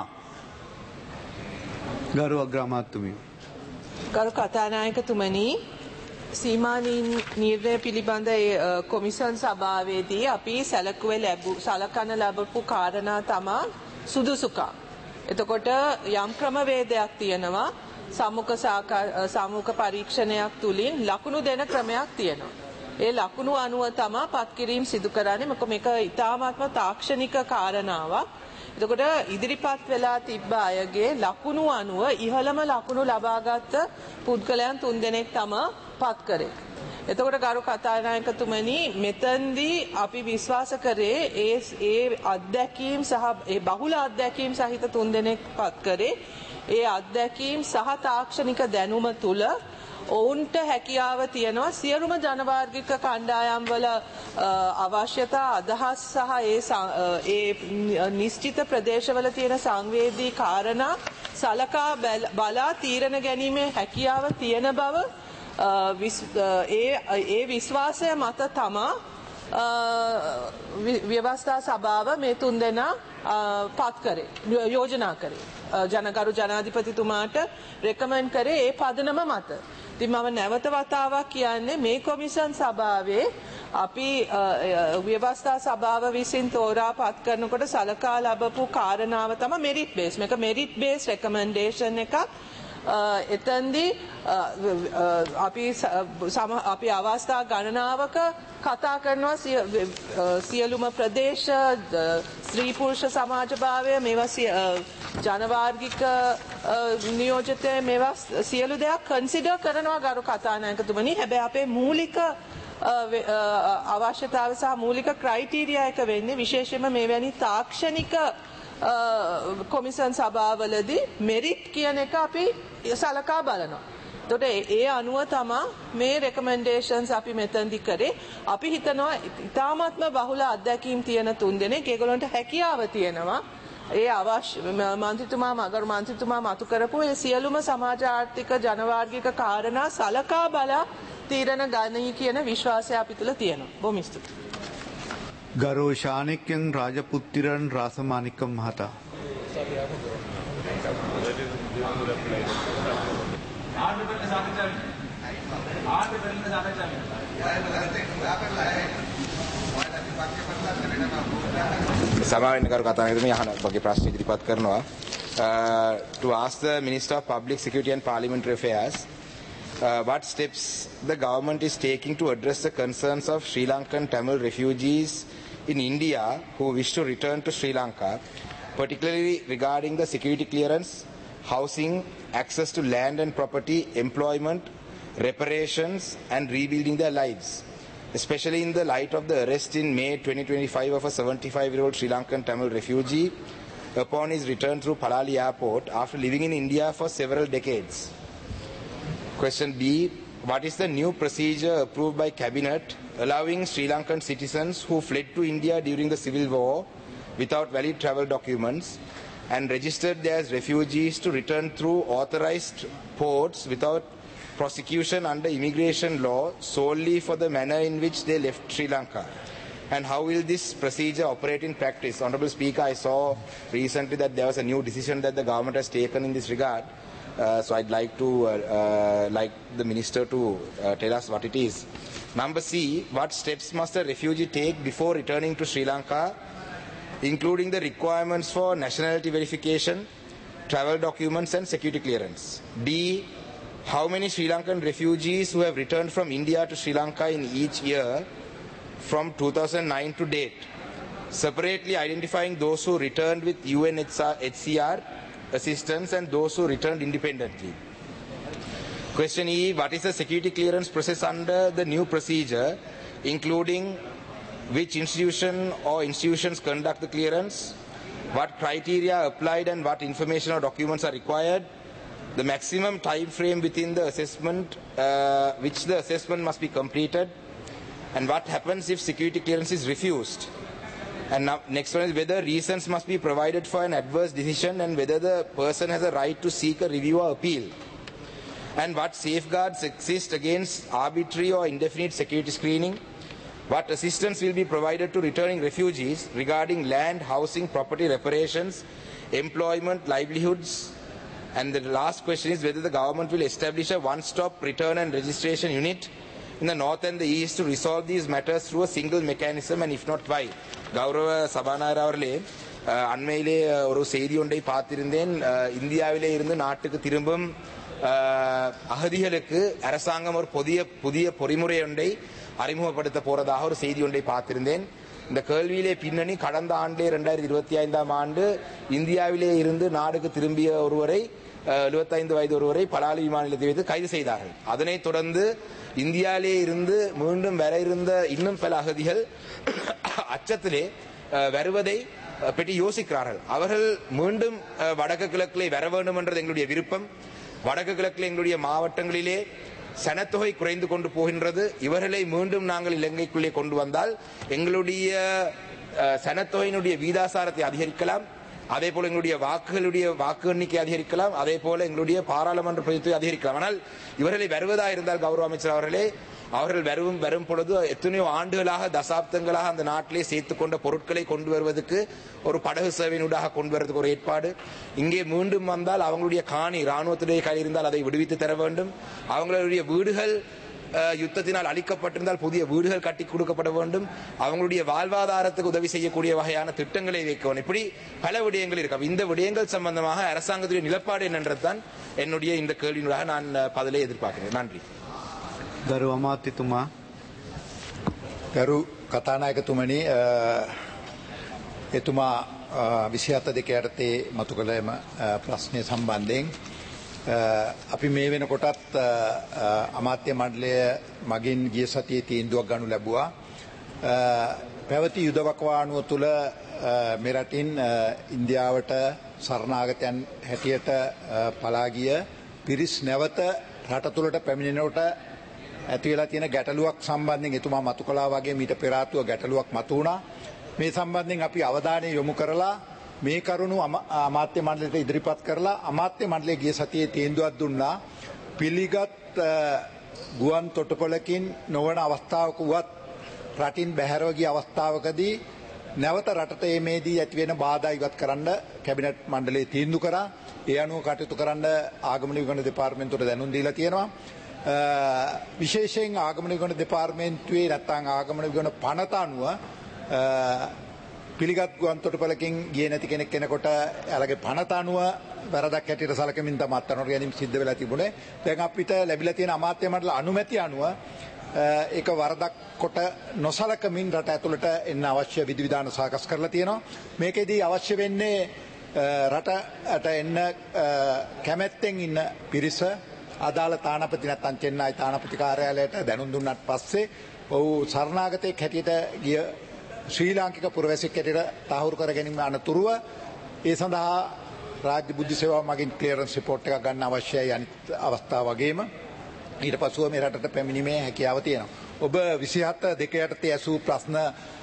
ගරු අග්‍රාමාත්‍යතුමිය. ගරු කතානායකතුමනි, සීමා නිර්ණය පිළිබඳ කොමිසන් සභාවේදී අපි සැලකුවේ ලැබු සලකන ලැබපු කාරණා තමා සුදුසුකම්. එතකොට යම් ක්‍රමවේදයක් තියෙනවා, සම්මුඛ සම්මුඛ පරීක්ෂණයක් තුලින් ලකුණු දෙන ක්‍රමයක් තියෙනවා. ඒ ලකුණු අනුව තමා පත්කිරීම සිදු කරන්නේ. මොකද මේක ඉතාමත්ම තාක්ෂණික කාරණාවක්. එතකොට ඉදිරිපත් වෙලා තිබ්බ අයගේ ලකුණු අනුව ඉහළම ලකුණු ලබාගත් පුද්ගලයන් තුන් දෙනෙක් තම පත් කරේ. එතකොට ගරු කතානායකතුමනි, මෙතෙන්දී අපි විශ්වාස කරේ ඒ ඒ අත්දැකීම් සහ ඒ බහුල අත්දැකීම් සහිත තුන් දෙනෙක් පත් කරේ. ඒ අත්දැකීම් සහ තාක්ෂණික දැනුම තුල ඔවුන්ට හැකියාව තියෙනවා සියලුම ජනවාර්ගික කණ්ඩායම් වල අවශ්‍යතා අදහස් සහ ඒ ඒ නිශ්චිත ප්‍රදේශවල තියෙන සංවේදී කාරණා සලකා බලා තීරණ ගැනීමේ හැකියාව තියෙන බව ඒ ඒ විශ්වාසය මත තමා ව්‍යවස්ථා සභාව මේ තුන් දෙනා පත් කරේ යෝජනා කරේ ජනගරු ජනාධිපතිතුමාට රෙකමන්ඩ් කරේ ඒ පදනම මත. ඉතින් මම නැවත වතාවක් කියන්නේ මේ කොමිෂන් සභාවේ අපි ව්‍යවස්ථා සභාව විසින් තෝරා පත් කරනකොට සලකා ලබපු කාරණාව තමයි මෙරිට් බේස්. මේක මෙරිට් බේස් රෙකමන්ඩේෂන් එකක්. එතෙන්දී අපි අපි අවස්ථා ගණනාවක කතා කරනවා සියලුම ප්‍රදේශ ස්ත්‍රී පුරුෂ සමාජභාවය මේවා ජනවාර්ගික නියෝජිතය මේවා සියලු දෙයක් කන්සිඩර් කරනවා ගරු කතානායකතුමනි. හැබැයි අපේ මූලික අවශ්‍යතාව සහ මූලික ක්‍රයිටීරියා එක වෙන්නේ විශේෂයෙන්ම මෙවැනි තාක්ෂණික කොමිෂන් සභාවලදී මෙරිට් කියන එක අපි සලකා බලනවා. එතකොට ඒ අනුව තමයි මේ රෙකමෙන්ඩේෂන්ස් අපි මෙතනදි කරේ. අපි හිතනවා ඉතාමත්ම බහුල අත්දැකීම් තියෙන තුන් දෙනෙක් ඒගොල්ලන්ට හැකියාව තියෙනවා. ඒ අවශ්‍ය මන්ත්‍රීතුමා මගර මන්ත්‍රීතුමා මතු කරපු ඒ සියලුම සමාජ ආර්ථික ජනවාර්ගික කාරණා සලකා බලා තීරණ ගනී කියන විශ්වාසය අපි තුල තියෙනවා. බොහොම ස්තුතියි. ගරු ශානික්‍යන් රාජපුත්තිරන් රාසමානිකම් මහතා. සමාවෙන්න කරු කතානායකතුමනි අහන වගේ ප්‍රශ්න ඉදිරිපත් කරනවා. To ask the Minister of Public Security and Parliamentary Affairs uh, what steps the government is taking to address the concerns of Sri Lankan Tamil refugees in India who wish to return to Sri Lanka, particularly regarding the security clearance, housing, access to land and property, employment, reparations and rebuilding their lives, especially in the light of the arrest in May twenty twenty-five of a seventy-five-year-old Sri Lankan Tamil refugee upon his return through Palali Airport after living in India for several decades. Question B. What is the new procedure approved by Cabinet allowing Sri Lankan citizens who fled to India during the civil war without valid travel documents and registered there as refugees to return through authorized ports without prosecution under immigration law solely for the manner in which they left Sri Lanka? And how will this procedure operate in practice? Honourable Speaker, I saw recently that there was a new decision that the government has taken in this regard. Uh, so I'd like to uh, uh, like the Minister to uh, tell us what it is. Number C, what steps must a refugee take before returning to Sri Lanka, including the requirements for nationality verification, travel documents and security clearance? D, how many Sri Lankan refugees who have returned from India to Sri Lanka in each year from two thousand nine to date, separately identifying those who returned with U N H C R assistance and those who returned independently? Question E, what is the security clearance process under the new procedure, including which institution or institutions conduct the clearance, what criteria are applied and what information or documents are required, the maximum time frame within the assessment uh, which the assessment must be completed, and what happens if security clearance is refused. And now, next one is whether reasons must be provided for an adverse decision and whether the person has a right to seek a review or appeal. And what safeguards exist against arbitrary or indefinite security screening. What assistance will be provided to returning refugees regarding land, housing, property reparations, employment, livelihoods. And the last question is whether the government will establish a one-stop return and registration unit in the north and the east to resolve these matters through a single mechanism, and if not, why? கௌரவ சபாநாயகர் அவர்களே, அண்மையிலே ஒரு செய்தி ஒன்றை பார்த்திருந்தேன். இந்தியாவிலே இருந்து நாட்டுக்கு திரும்பும் அகதிகளுக்கு அரசாங்கம் ஒரு புதிய புதிய பொறிமுறை ஒன்றை அறிமுகப்படுத்த போறதாக ஒரு செய்தி ஒன்றை பார்த்திருந்தேன். இந்த கேள்வியிலே பின்னணி கடந்த ஆண்டே இரண்டாயிரத்தி இருபத்தி ஐந்தாம் ஆண்டு இந்தியாவிலே இருந்து நாடுக்கு திரும்பிய ஒருவரை எழுபத்தைந்து வயது ஒருவரை பலாலி விமான நிலையத்தில் வைத்து கைது செய்தார்கள். அதனைத் தொடர்ந்து இந்தியாவிலே இருந்து மீண்டும் வர இருந்த இன்னும் பல அகதிகள் அச்சத்திலே வருவதை பற்றி யோசிக்கிறார்கள். அவர்கள் மீண்டும் வடக்கு கிழக்கிலே வர வேண்டும் என்றது எங்களுடைய விருப்பம். வடக்கு கிழக்கில் எங்களுடைய மாவட்டங்களிலே சனத்தொகை குறைந்து கொண்டு போகின்றது. இவர்களை மீண்டும் நாங்கள் இலங்கைக்குள்ளே கொண்டு வந்தால் எங்களுடைய சனத்தொகையினுடைய வீதாசாரத்தை அதிகரிக்கலாம், அதே போல எங்களுடைய வாக்குகளுடைய வாக்கு எண்ணிக்கை அதிகரிக்கலாம், அதே போல எங்களுடைய பாராளுமன்ற பிரதிநிதித்துவம் அதிகரிக்கலாம். ஆனால் இவர்களை வருவதா இருந்தால் கௌரவ அமைச்சர் அவர்களே, அவர்கள் வரும் வரும் பொழுது எத்தனையோ ஆண்டுகளாக தசாப்தங்களாக அந்த நாட்டிலே சேர்த்து கொண்ட பொருட்களை கொண்டு வருவதற்கு ஒரு படகு சேவையினூடாக கொண்டு வருவதற்கு ஒரு ஏற்பாடு. இங்கே மீண்டும் வந்தால் அவங்களுடைய காணி இராணுவத்திலே கையில் இருந்தால் அதை விடுவித்து தர வேண்டும். அவங்களுடைய வீடுகள் யுத்தத்தினால் அளிக்கப்பட்டிருந்தால் புதிய வீடுகள் கட்டி கொடுக்கப்பட வேண்டும். அவங்களுடைய வாழ்வாதாரத்துக்கு உதவி செய்யக்கூடிய வகையான திட்டங்களை வைக்க வேண்டும். இப்படி பல விடயங்கள் இருக்கு. இந்த விடயங்கள் சம்பந்தமாக அரசாங்கத்துடைய நிலப்பாடு என்னன்றதுதான் என்னுடைய இந்த கேள்வியினூடாக நான் பதிலை எதிர்பார்க்கிறேன். நன்றி. ගරු අමාත්‍යතුමා. ගරු කතානායකතුමනි, එතුමා විසිහත දෙක යටතේ මතු කළ එම ප්‍රශ්නය සම්බන්ධයෙන් අපි මේ වෙනකොටත් අමාත්‍ය මණ්ඩලය මගින් ගිය සතියේ තීන්දුවක් ගනු ලැබුවා. පැවති යුද වකවානුව තුළ මෙරටින් ඉන්දියාවට සරණාගතයන් හැටියට පලා ගිය පිරිස් නැවත රට තුළට පැමිණෙනකොට ඇති වෙලා තියෙන ගැටලුවක් සම්බන්ධයෙන් එතුමා මතු කළා වගේ මීට පෙර ආතුව ගැටලුවක් මතු වුණා. මේ සම්බන්ධයෙන් අපි අවධානය යොමු කරලා මේ කරුණු අමාත්‍ය මණ්ඩලයට ඉදිරිපත් කරලා අමාත්‍ය මණ්ඩලය ගිය සතියේ තීන්දුවක් දුන්නා. පිළිගත් ගුවන් තොටුපළකින් නොවන අවස්ථාවක වුවත් රටින් බැහැරව ගිය අවස්ථාවකදී නැවත රටට එමේදී ඇති වෙන බාධා ඉවත් කරන්න කැබිනට් මණ්ඩලයේ තීන්දුව කරා. ඒ අනුව කටයුතු කරන්න ආගමන විගණන දෙපාර්තමේන්තුවට දැනුම් දීලා තියෙනවා. විශේෂයෙන් ආගමන විගණන දෙපාර්තමේන්තුවේ නැත්නම් ආගමන විගණන පනත අනුව පිළිගත් ගුවන් තොටුපළකින් ගියේ නැති කෙනෙක් කෙනෙකුට එයාලගේ පනත අනුව වැරදක් හැටියට සැලකමින් තමයි අත්අඩංගුවට ගැනීම සිද්ධ වෙලා තිබුණේ. දැන් අපිට ලැබිලා තියෙන අමාත්‍ය මණ්ඩල අනුමැතිය අනුව ඒක වරදක් කොට නොසලකමින් රට ඇතුළට එන්න අවශ්‍ය විධිවිධාන සාකස් කරලා තියෙනවා. මේකෙදී අවශ්‍ය වෙන්නේ රටට එන්න කැමැත්තෙන් ඉන්න පිරිස අදාළ තානාපති නැත්නම් චෙන්නයි තානාපති කාර්යාලයට දැනුම් දුන්නාට පස්සේ ඔහු සරණාගතයෙක් හැටියට ගිය ශ්‍රී ලාංකික පුරවැසියෙක් හැටියට තහවුරු කර ගැනීම අනතුරුව ඒ සඳහා රාජ්‍ය බුද්ධි සේවාව මගින් ක්ලියරන්ස් රිපෝට් එකක් ගන්න අවශ්‍යයි. අනිත් අවස්ථාව වගේම ඊට පසුව මේ රටට පැමිණීමේ හැකියාව තියෙනවා. ඔබ විසිහත දෙක යටතේ ඇසූ ප්‍රශ්න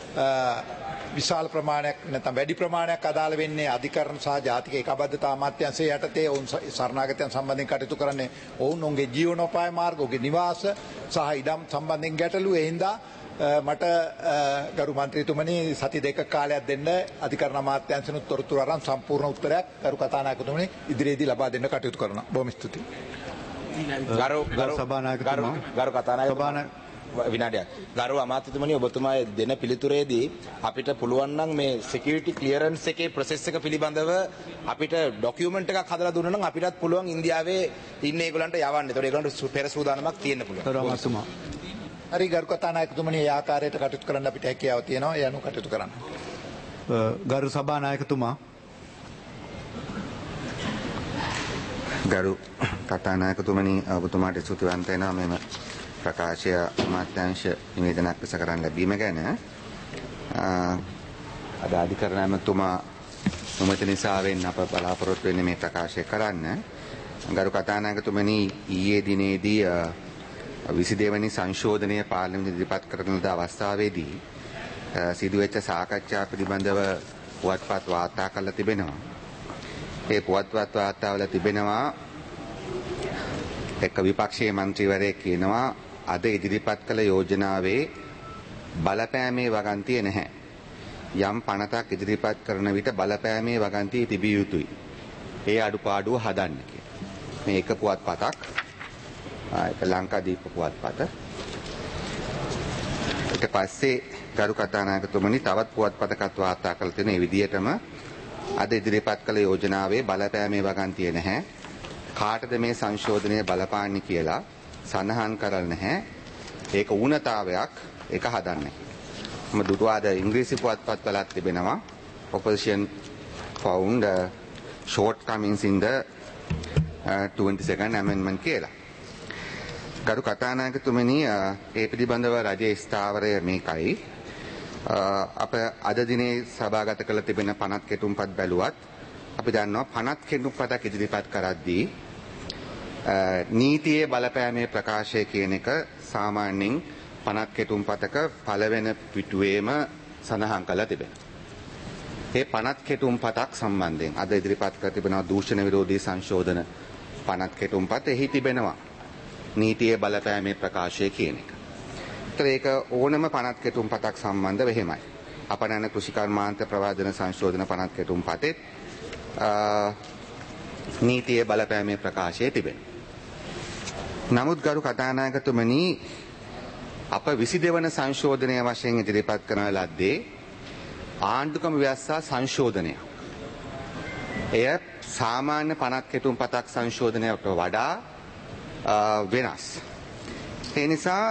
විශාල ප්‍රමාණයක් නැත්නම් වැඩි ප්‍රමාණයක් අදාළ වෙන්නේ අධිකරණ සහ ජාතික ඒකාබද්ධතා අමාත්‍යාංශය යටතේ ඔවුන් සරණාගතයන් සම්බන්ධයෙන් කටයුතු කරන්නේ ඔවුන් ඔවුන්ගේ ජීවනෝපාය මාර්ග, ඔවුන්ගේ නිවාස සහ ඉඩම් සම්බන්ධයෙන් ගැටලු. ඒ හින්දා මට ගරු මන්ත්‍රීතුමනි සති දෙක කාලයක් දෙන්න අධිකරණ අමාත්‍යාංශනුත් තොරතුරු අරන් සම්පූර්ණ උත්තරයක් ගරු කතානායකතුමනි ඉදිරියේදී ලබා දෙන්න කටයුතු කරනවා. බොහොම ස්තුතියි. ගරු ගරු සභානායකතුමා ගරු කතානායකතුමා විනාඩියක්. ගරු අමාත්‍යතුමනි, ඔබතුමා දෙන පිළිතුරේදී අපිට පුළුවන් නම් මේ සිකියුරිටි ක්ලියරන්ස් එකේ ප්‍රොසෙස් එක පිළිබඳව අපිට ඩොකියුමන්ට් එකක් හදලා දුන්නා නම් අපිටත් පුළුවන් ඉන්දියාවේ ඉන්න ඒගොල්ලන්ට යවන්න. ඒතකොට ඒගොල්ලන්ට පෙර සූදානමක් තියෙන්න පුළුවන්. ගරු අමාත්‍යතුමා. හරි ගරු කතානායකතුමනි, ඒ ආකාරයට කටයුතු කරන්න අපිට හැකියාව තියෙනවා. ඒ අනුව කටයුතු කරන්න. ගරු සභානායකතුමා. ගරු කතානායකතුමනි, ඔබතුමාට ස්තුතිවන්ත වෙනවා මෙම ප්‍රකාශය අමාත්‍යාංශ නිවේදනයක් ලෙස කරන්න ලැබීම ගැන. අද අධිකරණ ඇමතුමා නොමැති නිසාවෙන් අප බලාපොරොත්තු වෙන්නේ මේ ප්‍රකාශය කරන්න. ගරු කතානායකතුමනි, ඊයේ දිනේදී විසිදෙවැනි වෙනි සංශෝධනය පාර්ලිමේන්තුවේ ඉදිරිපත් කරන ලද අවස්ථාවේදී සිදුවෙච්ච සාකච්ඡා පිළිබඳව පුවත්පත් වාර්තා කරලා තිබෙනවා. ඒ පුවත්පත් වාර්තාවල තිබෙනවා එක් විපක්ෂයේ මන්ත්‍රීවරයෙක් කියනවා අද ඉදිරිපත් කළ යෝජනාවේ බලපෑමේ වගන්තිය නැහැ. යම් පනතක් ඉදිරිපත් කරන විට බලපෑමේ වගන්තිය තිබිය යුතුයි. ඒ අඩුපාඩුව හදන්න කියලා. මේ එක පුවත්පතක්, ඒක ලංකාදීප පුවත්පත. ඊට පස්සේ ගරු කතානායකතුමනි තවත් පුවත්පතකත් වාර්තා කරලා තියෙන මේ විදිහටම අද ඉදිරිපත් කළ යෝජනාවේ බලපෑමේ වගන්තිය නැහැ. කාටද මේ සංශෝධනය බලපාන්නේ කියලා සඳහන් කරලා නැහැ. ඒක ඌනතාවයක්, ඒක හදන්නේ. මම දුටුවාද ඉංග්‍රීසි පුවත්පත්වලත් තිබෙනවා opposition found uh, shortcomings in the uh, twenty-second amendment කියලා. ගරු කතානායකතුමනි, ඒ පිළිබඳව රජයේ ස්ථාවරය මේකයි. අප අද දිනේ සභාගත කළ තිබෙන පනත් කෙටුම්පත් බැලුවත් අපි දන්නවා පනත් කෙටුම්පතක් ඉදිරිපත් කරද්දී නීතියේ බලපෑමේ ප්‍රකාශය කියන එක සාමාන්‍යයෙන් පනත් කෙටුම්පතක පළවෙන පිටුවේම සඳහන් කරලා තිබෙනවා. ඒ පනත් කෙටුම්පතක් සම්බන්ධයෙන් අද ඉදිරිපත් කර තිබෙනවා දූෂණ විරෝධී සංශෝධන පනත් කෙටුම්පත. එහි තිබෙනවා නීතියේ බලපෑමේ ප්‍රකාශය කියන එක. ඒතර ඒක ඕනම පනත් කෙටුම්පතක් සම්බන්ධව එහෙමයි. අපනයන කෘෂිකර්මාන්ත ප්‍රවාදන සංශෝධන පනත් කෙටුම්පතේ නීතියේ බලපෑමේ ප්‍රකාශය තිබෙනවා. නමුත් ගරු කතානායකතුමනි අප විසි දෙවන සංශෝධනය වශයෙන් ඉදිරිපත් කරන ලද්දේ ආණ්ඩුක්‍රම ව්‍යවස්ථා සංශෝධනයක්. එය සාමාන්‍ය පනත් කෙටුම්පතක් සංශෝධනයට වඩා වෙනස්. ඒ නිසා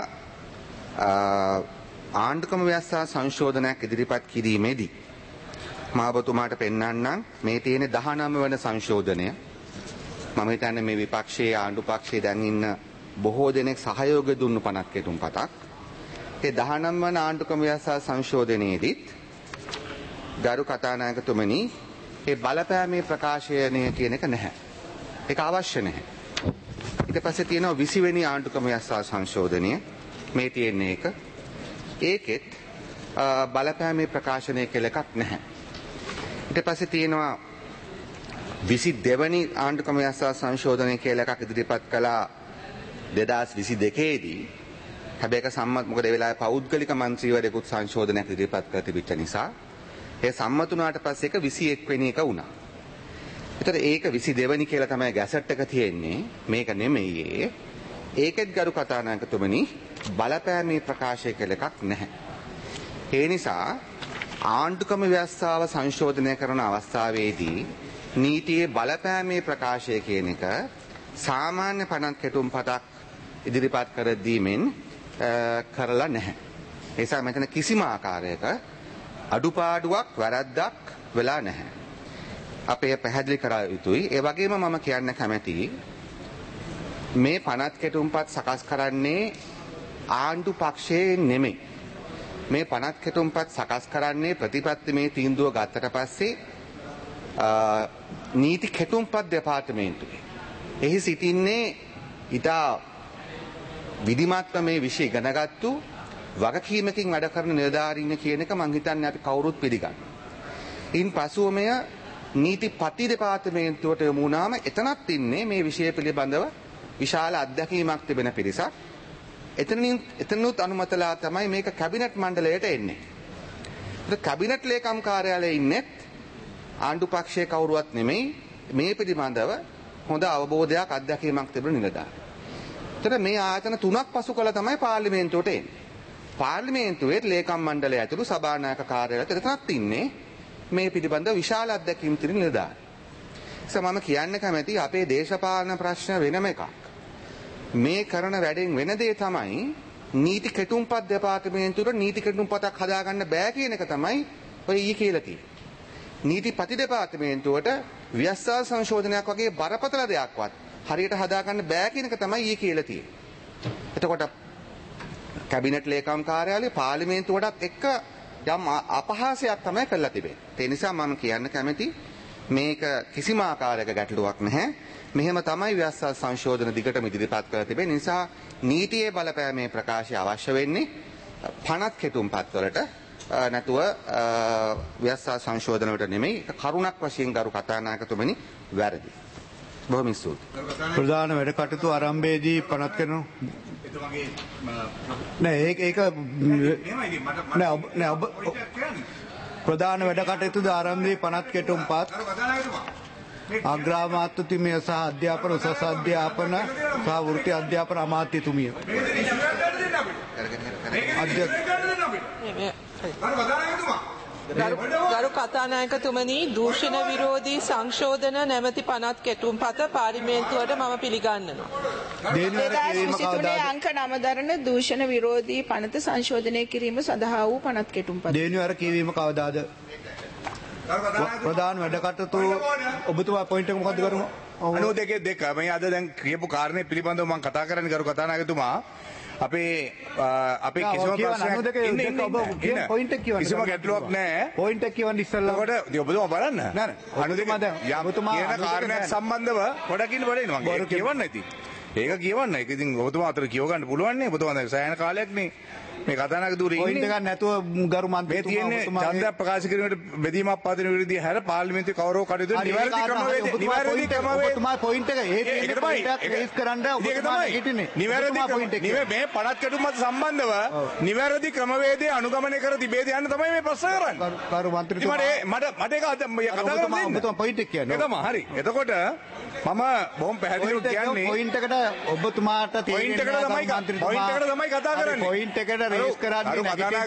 ආණ්ඩුක්‍රම ව්‍යවස්ථා සංශෝධනයක් ඉදිරිපත් කිරීමේදී මම ඔබතුමාට පෙන්වන්නම් මේ තියෙන දහනවය වන සංශෝධනය. මම හිතන්නේ මේ විපක්ෂයේ ආණ්ඩු පක්ෂයේ දැන් ඉන්න බොහෝ දෙනෙක් සහයෝගය දුන්නු පනත් කෙටුම්පතක්. ඒ දහනවය වන ආණ්ඩුක්‍රම ව්‍යවස්ථා සංශෝධනයේදීත් ගරු කතානායකතුමනි ඒ බලපෑමේ ප්‍රකාශනය කියන එක නැහැ. ඒක අවශ්‍ය නැහැ. ඊට පස්සේ තියෙනවා විසි වෙනි ආණ්ඩුක්‍රම ව්‍යවස්ථා සංශෝධනය මේ තියෙන්නේ එක. ඒකෙත් බලපෑමේ ප්‍රකාශනය කියලා එකක් නැහැ. ඊට පස්සේ තියෙනවා විසි දෙවනි ආණ්ඩුක්‍රම ව්‍යවස්ථා සංශෝධනය කියලා එකක් ඉදිරිපත් කළා දෙදාස් විසි දෙකේ දී. හැබැයි ඒක සම්මත මොකද ඒ වෙලාවේ පෞද්ගලික මන්ත්‍රීවරයෙකුත් සංශෝධනයක් ඉදිරිපත් කර තිබිච්ච නිසා ඒ සම්මත වුණාට පස්සේ ඒක විසි එක් වෙනි එක වුණා. ඒතර ඒක විසි දෙවනි කියලා තමයි ගැසට් එක තියෙන්නේ. මේක නෙමෙයි. ඒකෙත් ගරු කතානායකතුමනි බලපෑමේ ප්‍රකාශය කියලා එකක් නැහැ. ඒ නිසා ආණ්ඩුක්‍රම ව්‍යවස්ථාව සංශෝධනය කරන අවස්ථාවේදී නීතියේ බලපෑමේ ප්‍රකාශය කියන එක සාමාන්‍ය පනත් කෙටුම්පතක් ඉදිරිපත් කර දීමෙන් කරලා නැහැ. ඒ නිසා මෙතන කිසිම ආකාරයක අඩුපාඩුවක් වැරද්දක් වෙලා නැහැ. අපේ පැහැදිලි කර යුතුයි. ඒ වගේම මම කියන්න කැමතියි මේ පනත් කෙටුම්පත් සකස් කරන්නේ ආණ්ඩු පක්ෂයේ නෙමෙයි. මේ පනත් කෙටුම්පත් සකස් කරන්නේ ප්‍රතිපත්ති මේ තීන්දුව ගත්තට පස්සේ නීති කෙටුම්පත් දෙපාර්තමේන්තුවේ. එහි සිටින්නේ ඉතා විධිමත්ව මේ විෂය ඉගෙනගත්තු වගකීමකින් වැඩ කරන නිලධාරීන් කියන එක මං හිතන්නේ අපි කවුරුත් පිළිගන්නවා. ඉන් පසුව මෙය නීති පති දෙපාර්තමේන්තුවට යොමු වුණාම එතනත් ඉන්නේ මේ විෂය පිළිබඳව විශාල අත්දැකීමක් තිබෙන පිරිසක්. එතනින් එතනොත් අනුමතලා තමයි මේක කැබිනට් මණ්ඩලයට එන්නේ. ඒක කැබිනට් ලේකම් කාර්යාලයේ ඉන්නේ ආණ්ඩු පක්ෂයේ කවුරුවත් නෙමෙයි මේ පිළිබඳව හොඳ අවබෝධයක් අත්දැකීමක් තිබුණ නිලධාරී. එතන මේ ආයතන තුනක් පසු කළ තමයි පාර්ලිමේන්තුවට එන්නේ. පාර්ලිමේන්තුවේ ලේකම් මණ්ඩලය ඇතුළු සභානායක කාර්යාලයට එතනත් ඉන්නේ මේ පිළිබඳව විශාල අත්දැකීම් තිබෙන නිලධාරී. ඒ මම කියන්න කැමති අපේ දේශපාලන ප්‍රශ්න වෙනම එකක්. මේ කරන වැඩෙන් වෙන දේ තමයි නීති කෙටුම්පත් දෙපාර්තමේන්තුවට නීති කෙටුම්පතක් හදාගන්න බෑ කියන එක තමයි ඔය ඊ කියලා තියෙන්නේ. නීති පති දෙපාර්තමේන්තුවට ව්‍යවස්ථා සංශෝධනයක් වගේ බරපතල දෙයක්වත් හරියට හදාගන්න බෑ කියන එක තමයි ඊ කියලා තියෙන්නේ. එතකොට කැබිනට් ලේකම් කාර්යාලය පාර්ලිමේන්තුවටත් එක්ක යම් අපහාසයක් තමයි කරලා තිබෙන්නේ. ඒ නිසා මම කියන්න කැමති මේක කිසිම ආකාරයක ගැටලුවක් නැහැ. මෙහෙම තමයි ව්‍යවස්ථා සංශෝධන දිගටම ඉදිරිපත් කරලා තිබෙන්නේ. නිසා නීතියේ බලපෑමේ ප්‍රකාශය අවශ්‍ය වෙන්නේ පනත් කෙටුම්පත් වලට නැතුව ව්‍යවස්ථා සංශෝධන වලට නෙමෙයි. කරුණක් වශයෙන් ගරු කතානායකතුමනි වැරදි. බොහොම ස්තුතියි. ප්‍රධාන වැඩ කටයුතු ආරම්භයේදී පනත් කරනවා. නෑ ඒක ඒක නෑ ඔබ නෑ ඔබ ප්‍රධාන වැඩ කටයුතු ආරම්භයේ පනත් කෙටුම්පත් අග්‍රාමාත්‍යතුමිය සහ අධ්‍යාපන උසස් අධ්‍යාපන සහ වෘත්ති අධ්‍යාපන අමාත්‍යතුමිය ගරු කතානායකතුමනි දූෂණ විරෝධී සංශෝධන නැමැති පනත් කෙටුම්පත පාර්ලිමේන්තුවට මම පිළිගන්නවා. දෙදාස් විසිතුනේ අංක නම දරන දූෂණ විරෝධී පනත සංශෝධනය කිරීම සඳහා වූ පනත් කෙටුම්පත. දෙවෙනිවර කියවීම කවදාද? ප්‍රධාන වැඩ කටයුතු ඔබතුමා පොයින්ට් එක මොකද්ද කරමු? අනූදකේ දෙක මේ අද දැන් කියපු කාරණේ පිළිබඳව මම කතා කරන්න කරු කතානායකතුමා අපේ අපේ කිසිම ප්‍රශ්නයක් ඉන්න ඉන්න කිසිම ගැටලුවක් නැහැ පොයින්ට් එක කියවන්න ඉස්සෙල්ලා කොට ඔබතුමා බලන්න නෑ අනූදක ඔබතුමා කියන කාරණයක් සම්බන්ධව ගොඩකින් බලන්න මම ඒක කියවන්න ඇති ඒක කියවන්න ඒක ඉතින් ඔබතුමා අතර කියව ගන්න පුළුවන් නේ ඔබතුමා දැන් සෑහෙන කාලයක් නේ මේ කතානායක දුරේ ඉන්නේ පොයින්ට් එකක් නැතුව ගරු මන්ත්‍රීතුමා ඔබතුමාගේ ඡන්දය ප්‍රකාශ කිරීමට බෙදීමක් පදින විදිහදී හැර පාර්ලිමේන්තුවේ කවරෝ කටයුතු නිවැරදි ක්‍රමවේද නිවැරදි ක්‍රමවේද ඔබතුමා පොයින්ට් එක ඒ ඒක තමයි රේස් කරන්න ඔබතුමා හිටින්නේ නිවැරදි පොයින්ට් එක මේ පළාත් කැඩුමත් සම්බන්ධව නිවැරදි ක්‍රමවේදය අනුගමනය කර තිබේද යන්න තමයි මේ ප්‍රශ්න කරන්නේ කරු මන්ත්‍රීතුමා මට මට ඒක කතා කරන්න දෙන්න ඔබතුමා පොයින්ට් එක කියන්නේ ඒක තමයි හරි එතකොට මම බොහොම පැහැදිලිව කියන්නේ පොයින්ට් එකට ඔබතුමාට පොයින්ට් එකට තමයි පොයින්ට් එකට තමයි කතා කරන්නේ පොයින්ට් එකට රේස් කරන්නේ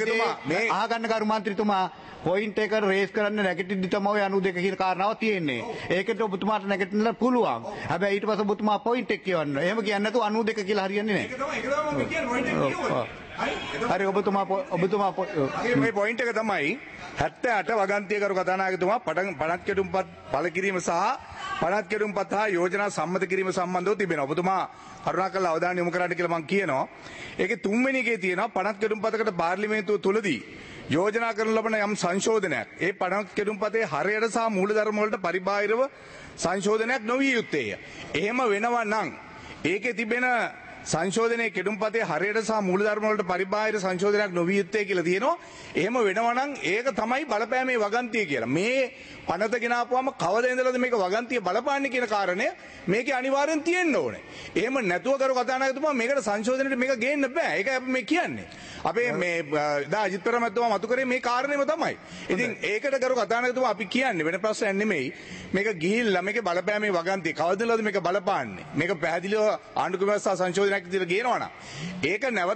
මේ අහගන්න කරු මන්ත්‍රීතුමා පොයින්ට් එක රේස් කරන්න නැගිටිද්දි තමයි අනූ දෙක කියන කාරණාව තියෙන්නේ. ඒකට ඔබතුමාට නැගිටින්න පුළුවන්. හැබැයි ඊට පස්සේ ඔබතුමා පොයින්ට් එක කියවන්න. එහෙම කියන්නේ නැතුව අනූ දෙක කියලා හරියන්නේ නැහැ. ඒක තමයි ඒක තමයි මම කියන්නේ පොයින්ට් එක කියවන්න. හරි ඔබතුමා ඔබතුමා මේ පොයින්ට් එක තමයි හැත්තෑ අට වගන්තිය කරු කතානායකතුමා පණත් කෙටුම්පත් පළ කිරීම සහ පණත් කෙටුම්පත් හා යෝජනා සම්මත කිරීම සම්බන්ධව තිබෙනවා. ඔබතුමා කරුණාකරලා අවධානය යොමු කරන්න කියලා මම කියනවා. ඒකේ තුන්වෙනි එකේ තියෙනවා පණත් කෙටුම්පතකට පාර්ලිමේන්තුව තුලදී යෝජනා කරන ලබන යම් සංශෝධනයක් ඒ පණත් කෙටුම්පතේ හරයට සහ මූලධර්ම වලට පරිබාහිරව සංශෝධනයක් නොවිය යුත්තේය. එහෙම වෙනවා නම් ඒකේ තිබෙන සංශෝධනයේ කෙටුම්පතේ හරයට සහ මූලධර්ම වලට පරිබාහිර සංශෝධනයක් නොවිය යුත්තේ කියලා තියෙනවා. එහෙම වෙනවා නම් ඒක තමයි බලපෑමේ වගන්තිය කියලා. මේ පනත ගෙනාපුවම කවද ඉඳලාද මේක වගන්තිය බලපාන්නේ කියන කාරණය මේකේ අනිවාර්යෙන් තියෙන්න ඕනේ. එහෙම නැතුව කරු කතානායකතුමා මේකට සංශෝධනයට මේක ගේන්න බෑ. ඒකයි අපි මේ කියන්නේ. අපේ මේ දා අජිත් පෙරමැතිතුමා මතු කරේ මේ කාරණේම තමයි. ඉතින් ඒකට කරු කතානායකතුමා අපි කියන්නේ වෙන ප්‍රශ්නයක් නෙමෙයි. මේක ගිහිල්ලා මේකේ බලපෑමේ වගන්තිය කවද ඉඳලාද මේක බලපාන්නේ. මේක පැහැදිලිව ආණ්ඩුක්‍රම ව්‍යවස්ථා සංශෝධනයක් විදිහට ගේනවා නම් ඒක නැවත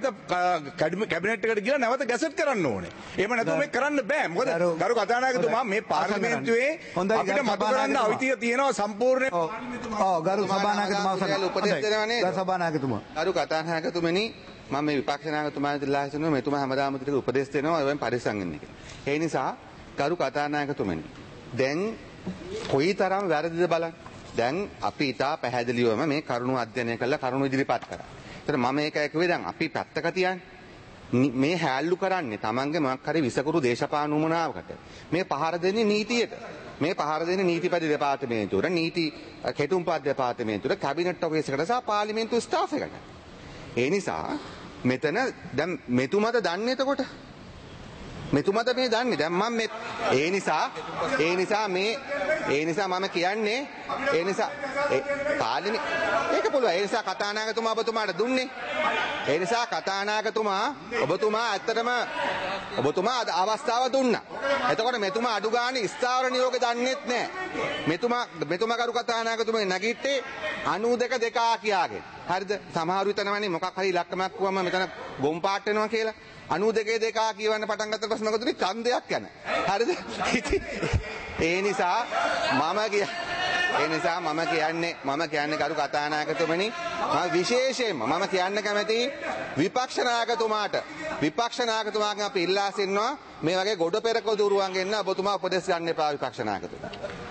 කැබිනට් එකට ගිහලා නැවත ගැසට් කරන්න ඕනේ. එහෙම නැතුව මේක කරන්න බෑ. මොකද කරු කතානායකතුමා මේ පාර්ලිමේන්තුවේ අපිට මතු කරන්න අයිතිය තියෙනවා සම්පූර්ණ ඔව් ගරු සභානායකතුමා උපදෙස් දෙනවා නේද? ගරු සභානායකතුමා. ගරු කතානායකතුමනි මම මේ විපක්ෂ නායකතුමාට ඉල්ලා හිටිනවා මෙතුමා හැමදාම ටික උපදෙස් දෙනවා ඔයන් පරිස්සම් වෙන්න කියලා. ඒ නිසා ගරු කතානායකතුමනි දැන් කොයිතරම් වැරදිද බලන්න. දැන් අපි ඉතා පැහැදිලිවම මේ කරුණු අධ්‍යයනය කළා කරුණු ඉදිරිපත් කරා. ඒතර මම ඒක කිව්වේ දැන් අපි පැත්තක තියන්නේ මේ හැල්ලු කරන්නේ Tamange මොකක් හරි විසකුරු දේශපාලන උමනාවකට. මේ පහර දෙන්නේ නීතියට. මේ පහර දෙන්නේ නීතිපති දෙපාර්තමේන්තුවට, නීති කෙටුම්පත් දෙපාර්තමේන්තුවට, කැබිනට් ඔෆිස් එකට සහ පාර්ලිමේන්තු ස්ටාෆ් එකට. ඒ නිසා මෙතන දැන් මෙතුමද දන්නේ එතකොට මෙතුමද මේ දන්නේ දැන් මම මේ ඒ නිසා ඒ නිසා මේ ඒ නිසා මම කියන්නේ ඒ නිසා පාලිමේ ඒක පුළුවන් ඒ නිසා කතානායකතුමා ඔබතුමාට දුන්නේ ඒ නිසා කතානායකතුමා ඔබතුමා ඇත්තටම ඔබතුමා අවස්ථාව දුන්නා. එතකොට මෙතුමා අඩු ගානේ ස්ථාවර නියෝගය දන්නෙත් නැහැ. මෙතුමා මෙතුමා කරු කතානායකතුමා නැගිට්ටේ අනූදක දෙකා කියාගෙන. හරිද? සමහරු හිතනවනේ මොකක් හරි ඉලක්කමක් වුවම මෙතන ගොම් පාට වෙනවා කියලා. අනූදකේ දෙකා කියවන්න පටන් ගත්ත පස්සේ මොකද උනේ? ඡන්දයක් යන. හරිද? ඒ නිසා මම කිය ඒ නිසා මම කියන්නේ මම කියන්නේ කරු කතානායකතුමනි මම විශේෂයෙන්ම මම කියන්න කැමති විපක්ෂ නායකතුමාට විපක්ෂ නායකතුමාගෙන් අපි ඉල්ලා සිටිනවා මේ වගේ ගොඩ පෙරක දුරුවන් ගෙන්න ඔබතුමා උපදෙස් ගන්න එපා විපක්ෂ නායකතුමා.